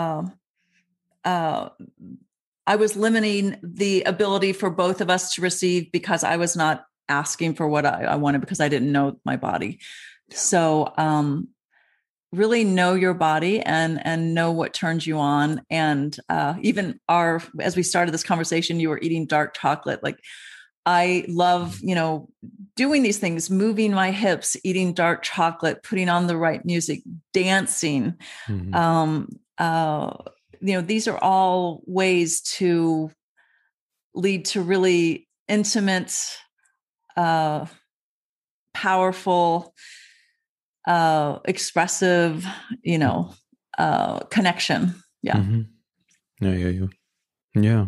the ability for both of us to receive because I was not asking for what I wanted because I didn't know my body. Yeah. So really know your body and know what turns you on. And even as we started this conversation, you were eating dark chocolate. Like I love, doing these things, moving my hips, eating dark chocolate, putting on the right music, dancing. these are all ways to lead to really intimate, powerful, expressive, connection. Yeah. Mm-hmm. Yeah.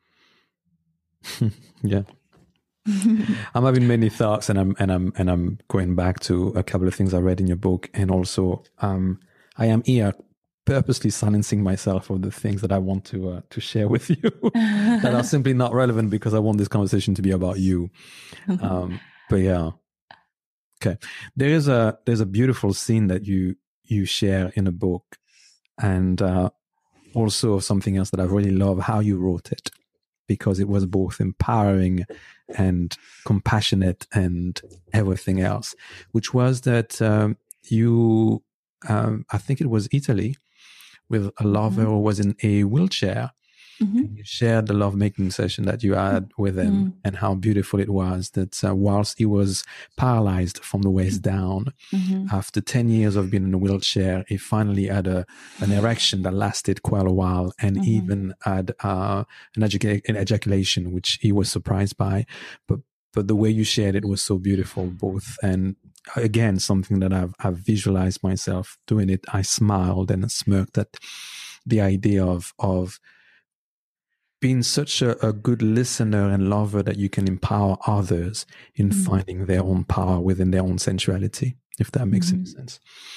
Yeah. I'm having many thoughts, and I'm going back to a couple of things I read in your book, and also I am here purposely silencing myself of the things that I want to share with you that are simply not relevant, because I want this conversation to be about you. But yeah, okay. There's a beautiful scene that you share in a book, and also something else that I really love how you wrote it, because it was both empowering and compassionate and everything else, which was that you, I think it was Italy, with a lover who was in a wheelchair. And you shared the lovemaking session that you had with him, and how beautiful it was that whilst he was paralyzed from the waist down, after 10 years of being in a wheelchair, he finally had an erection that lasted quite a while, and even had an ejaculation, which he was surprised by. But the way you shared it was so beautiful, both. And again, something that I've visualized myself doing it. I smiled and smirked at the idea of being such a good listener and lover that you can empower others in finding their own power within their own sensuality, if that makes any sense.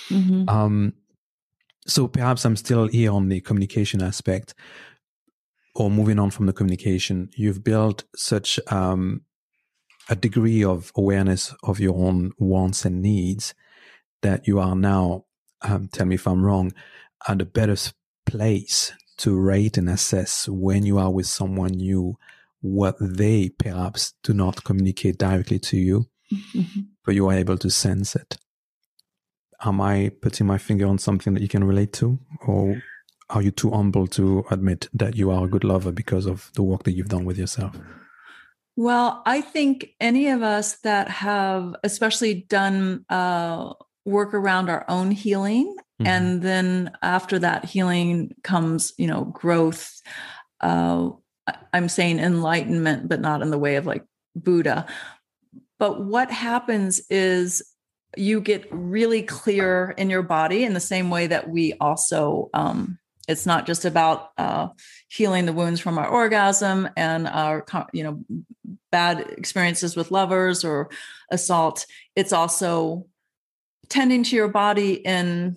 So perhaps I'm still here on the communication aspect, or moving on from the communication. You've built such a degree of awareness of your own wants and needs that you are now, tell me if I'm wrong, at a better place to rate and assess when you are with someone new, what they perhaps do not communicate directly to you, but you are able to sense it. Am I putting my finger on something that you can relate to? Or are you too humble to admit that you are a good lover because of the work that you've done with yourself? Well, I think any of us that have especially done work around our own healing, and then after that healing comes, growth. I'm saying enlightenment, but not in the way of like Buddha. But what happens is you get really clear in your body in the same way that we also, it's not just about healing the wounds from our orgasm and our, bad experiences with lovers or assault. It's also tending to your body in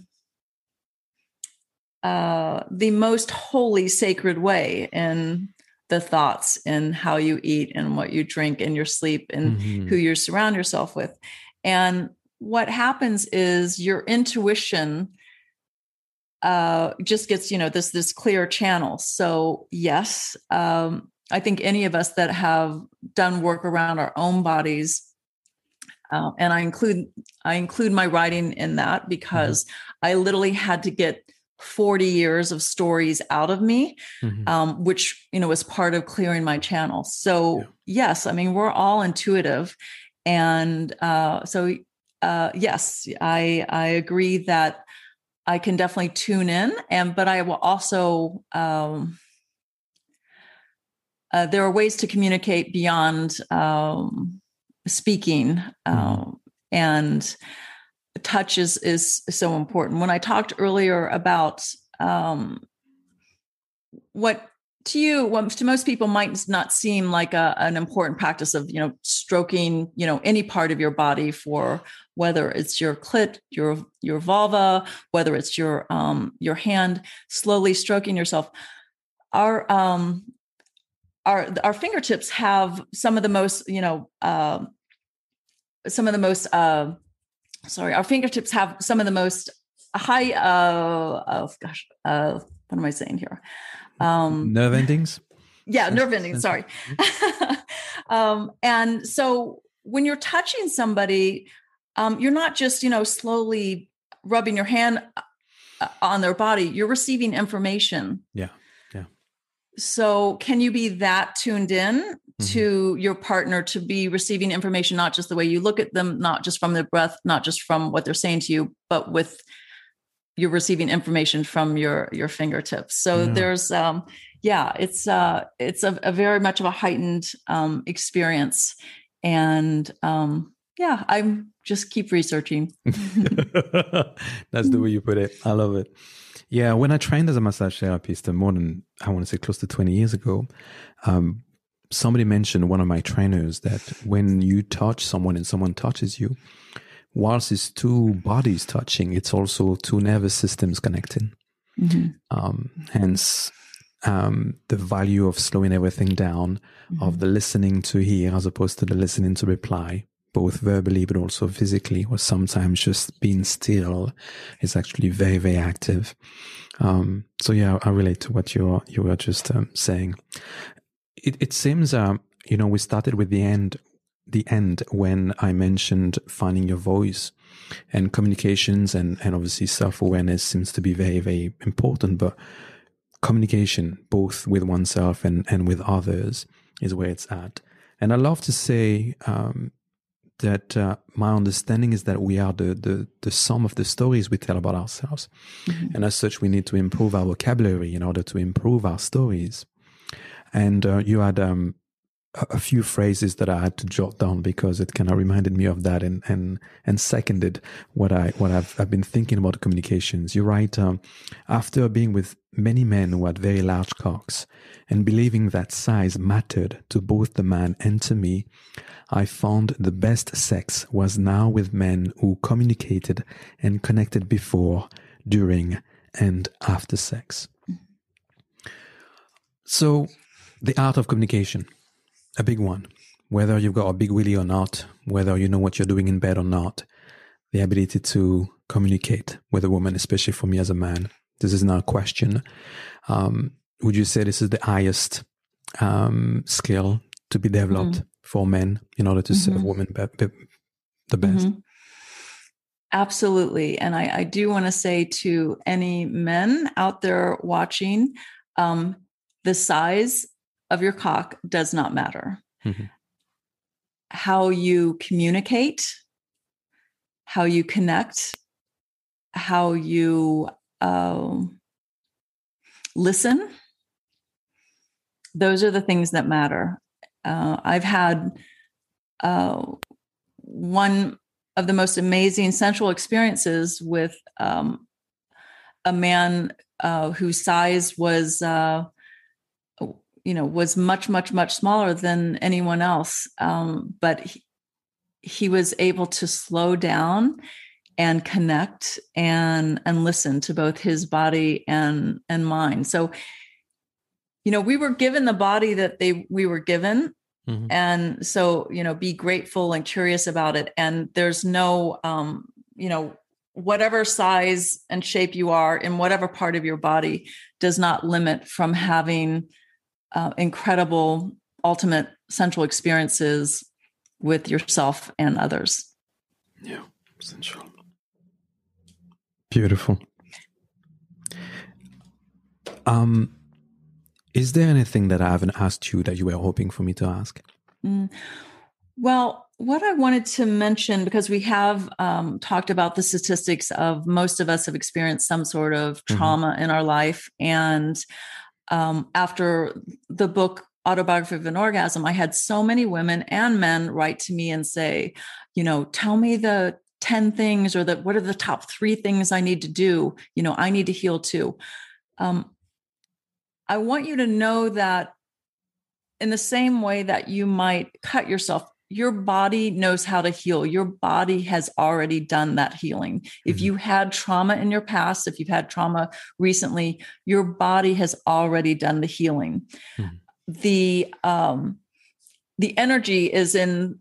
the most holy, sacred way, in the thoughts and how you eat and what you drink and your sleep and who you surround yourself with. And what happens is your intuition just gets, this clear channel. So yes, I think any of us that have done work around our own bodies, and I include my writing in that, because I literally had to get 40 years of stories out of me, which, was part of clearing my channel. So yes, I mean, we're all intuitive. And yes, I agree that I can definitely tune in, but I will also, there are ways to communicate beyond speaking, and touch is so important. When I talked earlier about what to most people might not seem like an important practice of, stroking, any part of your body, for whether it's your clit, your vulva, whether it's your hand, slowly stroking yourself. Our fingertips have some of the most, our fingertips have some of the most high, what am I saying here? Nerve endings? Yeah, nerve endings, sorry. And so when you're touching somebody, you're not just, slowly rubbing your hand on their body, you're receiving information. Yeah. So can you be that tuned in to your partner, to be receiving information, not just the way you look at them, not just from their breath, not just from what they're saying to you, but with you're receiving information from your fingertips. So there's, it's a very much of a heightened experience. And I'm just keep researching. That's the way you put it. I love it. Yeah, when I trained as a massage therapist, more than, I want to say close to 20 years ago, somebody mentioned, one of my trainers, that when you touch someone and someone touches you, whilst it's two bodies touching, it's also two nervous systems connecting. Hence, the value of slowing everything down, of the listening to hear as opposed to the listening to reply, both verbally but also physically, or sometimes just being still is actually very, very active. So yeah, I relate to what you were just saying. It seems, we started with the end when I mentioned finding your voice, and communications and obviously self-awareness seems to be very, very important, but communication both with oneself and with others is where it's at. And I love to say that my understanding is that we are the sum of the stories we tell about ourselves. And as such, we need to improve our vocabulary in order to improve our stories. And you had a few phrases that I had to jot down because it kind of reminded me of that and seconded what I've been thinking about communications. You write, after being with many men who had very large cocks and believing that size mattered to both the man and to me, I found the best sex was now with men who communicated and connected before, during, and after sex. So, the art of communication, a big one. Whether you've got a big willy or not, whether you know what you're doing in bed or not, the ability to communicate with a woman, especially for me as a man, this is not a question. Would you say this is the highest skill to be developed for men in order to serve women the best? Absolutely. And I do want to say to any men out there watching, the size of your cock does not matter. How you communicate, how you connect, how you listen, those are the things that matter. I've had one of the most amazing sensual experiences with a man whose size was much, much, much smaller than anyone else. But he was able to slow down and connect and listen to both his body and mind. So, we were given the body that we were given. And so, be grateful and curious about it. And there's no, whatever size and shape you are in whatever part of your body does not limit from having incredible, ultimate sensual experiences with yourself and others. Yeah, sensual. Beautiful. Is there anything that I haven't asked you that you were hoping for me to ask? Well, what I wanted to mention, because we have talked about the statistics of most of us have experienced some sort of trauma in our life. And after the book Autobiography of an Orgasm, I had so many women and men write to me and say, tell me the 10 things or what are the top 3 things I need to do? I need to heal too. I want you to know that in the same way that you might cut yourself, your body knows how to heal. Your body has already done that healing. If you had trauma in your past, if you've had trauma recently, your body has already done the healing. The energy is in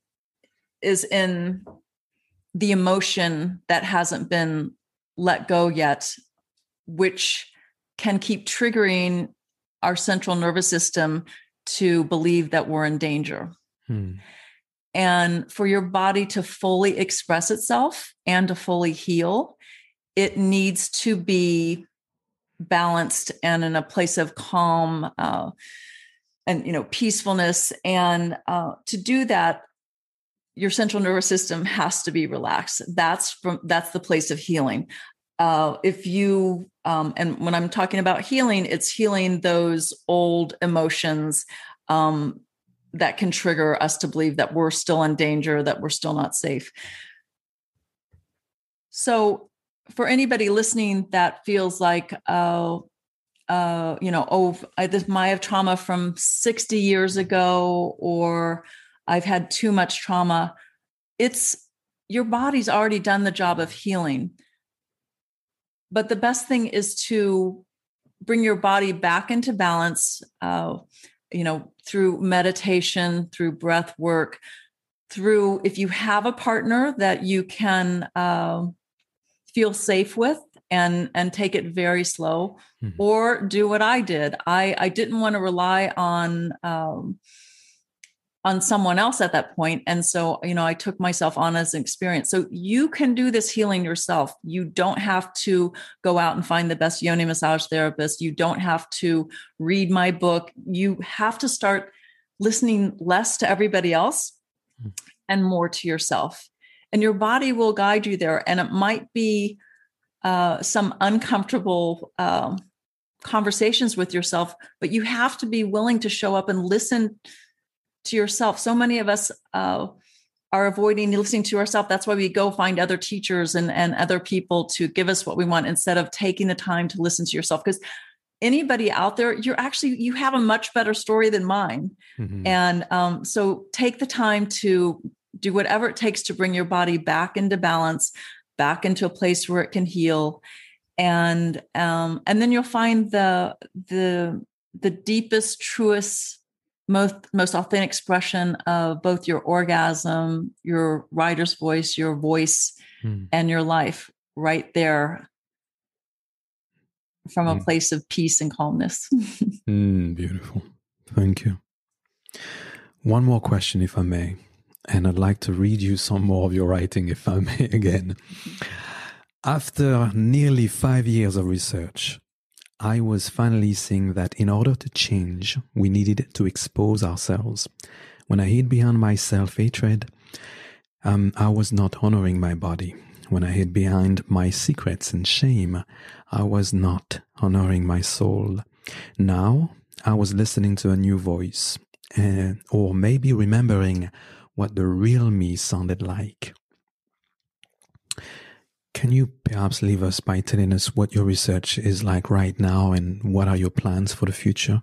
the emotion that hasn't been let go yet, which can keep triggering our central nervous system to believe that we're in danger. And for your body to fully express itself and to fully heal, it needs to be balanced and in a place of calm and peacefulness. And to do that, your central nervous system has to be relaxed. That's the place of healing. if you, and when I'm talking about healing, it's healing those old emotions that can trigger us to believe that we're still in danger, that we're still not safe. So for anybody listening that feels like, I might have trauma from 60 years ago, or I've had too much trauma, your body's already done the job of healing. But the best thing is to bring your body back into balance, through meditation, through breath work, through, if you have a partner that you can feel safe with, and take it very slow, or do what I did. I didn't want to rely on someone else at that point. And so, I took myself on as an experience. So you can do this healing yourself. You don't have to go out and find the best yoni massage therapist. You don't have to read my book. You have to start listening less to everybody else and more to yourself. And your body will guide you there. And it might be some uncomfortable conversations with yourself, but you have to be willing to show up and listen to yourself. So many of us are avoiding listening to ourselves. That's why we go find other teachers and other people to give us what we want, instead of taking the time to listen to yourself. Because anybody out there, you have a much better story than mine. And so take the time to do whatever it takes to bring your body back into balance, back into a place where it can heal. And then you'll find the deepest, truest, most authentic expression of both your orgasm, your writer's voice, your voice, and your life right there from a place of peace and calmness. Beautiful. Thank you. One more question, if I may, and I'd like to read you some more of your writing, if I may, again. After nearly 5 years of research, I was finally seeing that in order to change, we needed to expose ourselves. When I hid behind my self-hatred, I was not honoring my body. When I hid behind my secrets and shame, I was not honoring my soul. Now, I was listening to a new voice, or maybe remembering what the real me sounded like. Can you perhaps leave us by telling us what your research is like right now, and what are your plans for the future?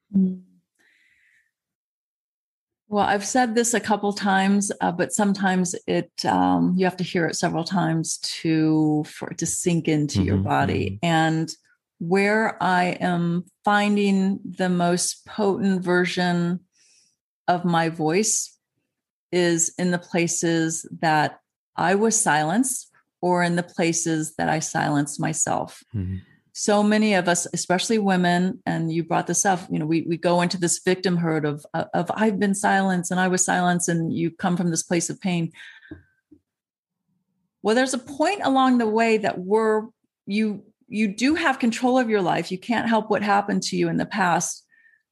Well, I've said this a couple times, but sometimes you have to hear it several times for it to sink into your body. And where I am finding the most potent version of my voice is in the places that I was silenced, or in the places that I silenced myself. So many of us, especially women, and you brought this up, we go into this victimhood of I've been silenced and I was silenced, and you come from this place of pain. Well, there's a point along the way that you do have control of your life. You can't help what happened to you in the past.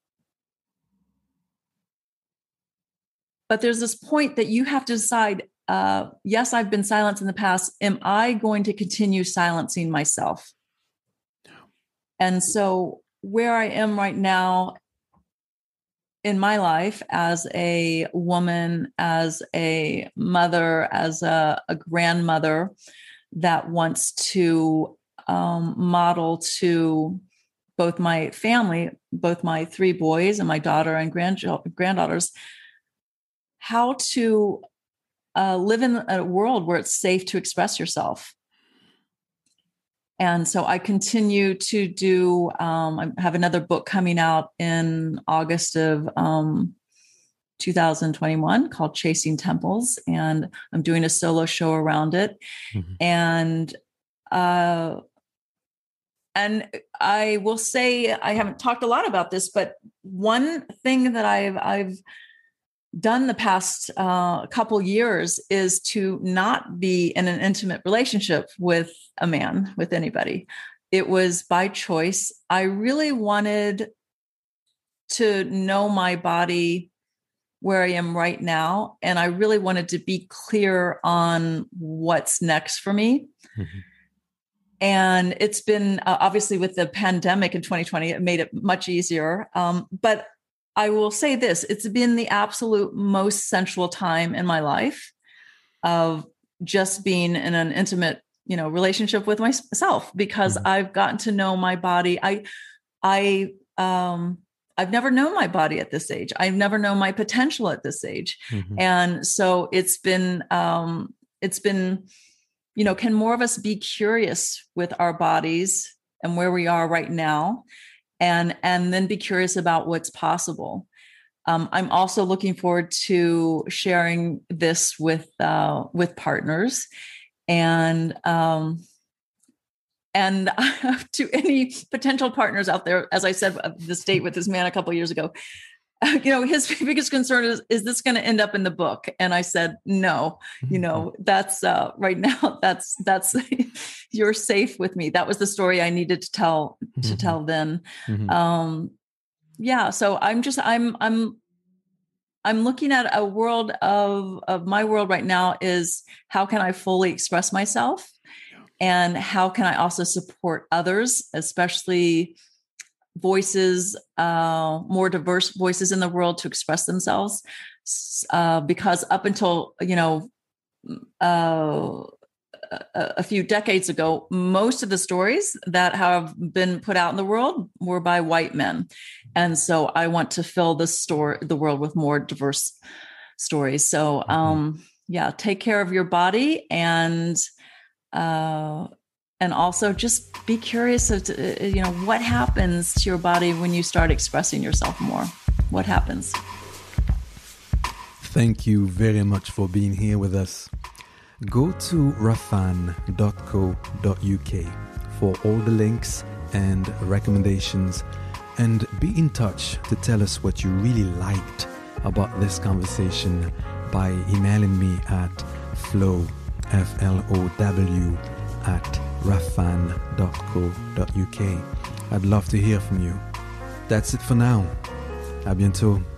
But there's this point that you have to decide, yes, I've been silenced in the past. Am I going to continue silencing myself? And so where I am right now in my life, as a woman, as a mother, as a grandmother that wants to model to both my family, both my 3 boys and my daughter and granddaughters, how to live in a world where it's safe to express yourself. And so I continue to do, I have another book coming out in August of 2021 called Chasing Temples. And I'm doing a solo show around it. And I will say, I haven't talked a lot about this, but one thing that I've done the past couple years is to not be in an intimate relationship with a man, with anybody. It was by choice. I really wanted to know my body where I am right now. And I really wanted to be clear on what's next for me. And it's been obviously with the pandemic in 2020, it made it much easier. But I will say this, it's been the absolute most sensual time in my life of just being in an intimate, relationship with myself, because I've gotten to know my body. I've never known my body at this age. I've never known my potential at this age. And so it's been, can more of us be curious with our bodies and where we are right now, and then be curious about what's possible. I'm also looking forward to sharing this with partners, and to any potential partners out there. As I said, this date with this man a couple of years ago, his biggest concern is this going to end up in the book? And I said, no, that's right now, that's you're safe with me. That was the story I needed to tell then. So I'm looking at a world of my world right now is, how can I fully express myself? And how can I also support others, especially voices, more diverse voices in the world, to express themselves? Because up until, a few decades ago, most of the stories that have been put out in the world were by white men. And so I want to fill the world with more diverse stories. So, take care of your body, and also just be curious as to, what happens to your body when you start expressing yourself more. What happens? Thank you very much for being here with us. Go to rafan.co.uk for all the links and recommendations, and be in touch to tell us what you really liked about this conversation by emailing me at flow, FLOW, at rafan.co.uk. I'd love to hear from you. That's it for now. À bientôt.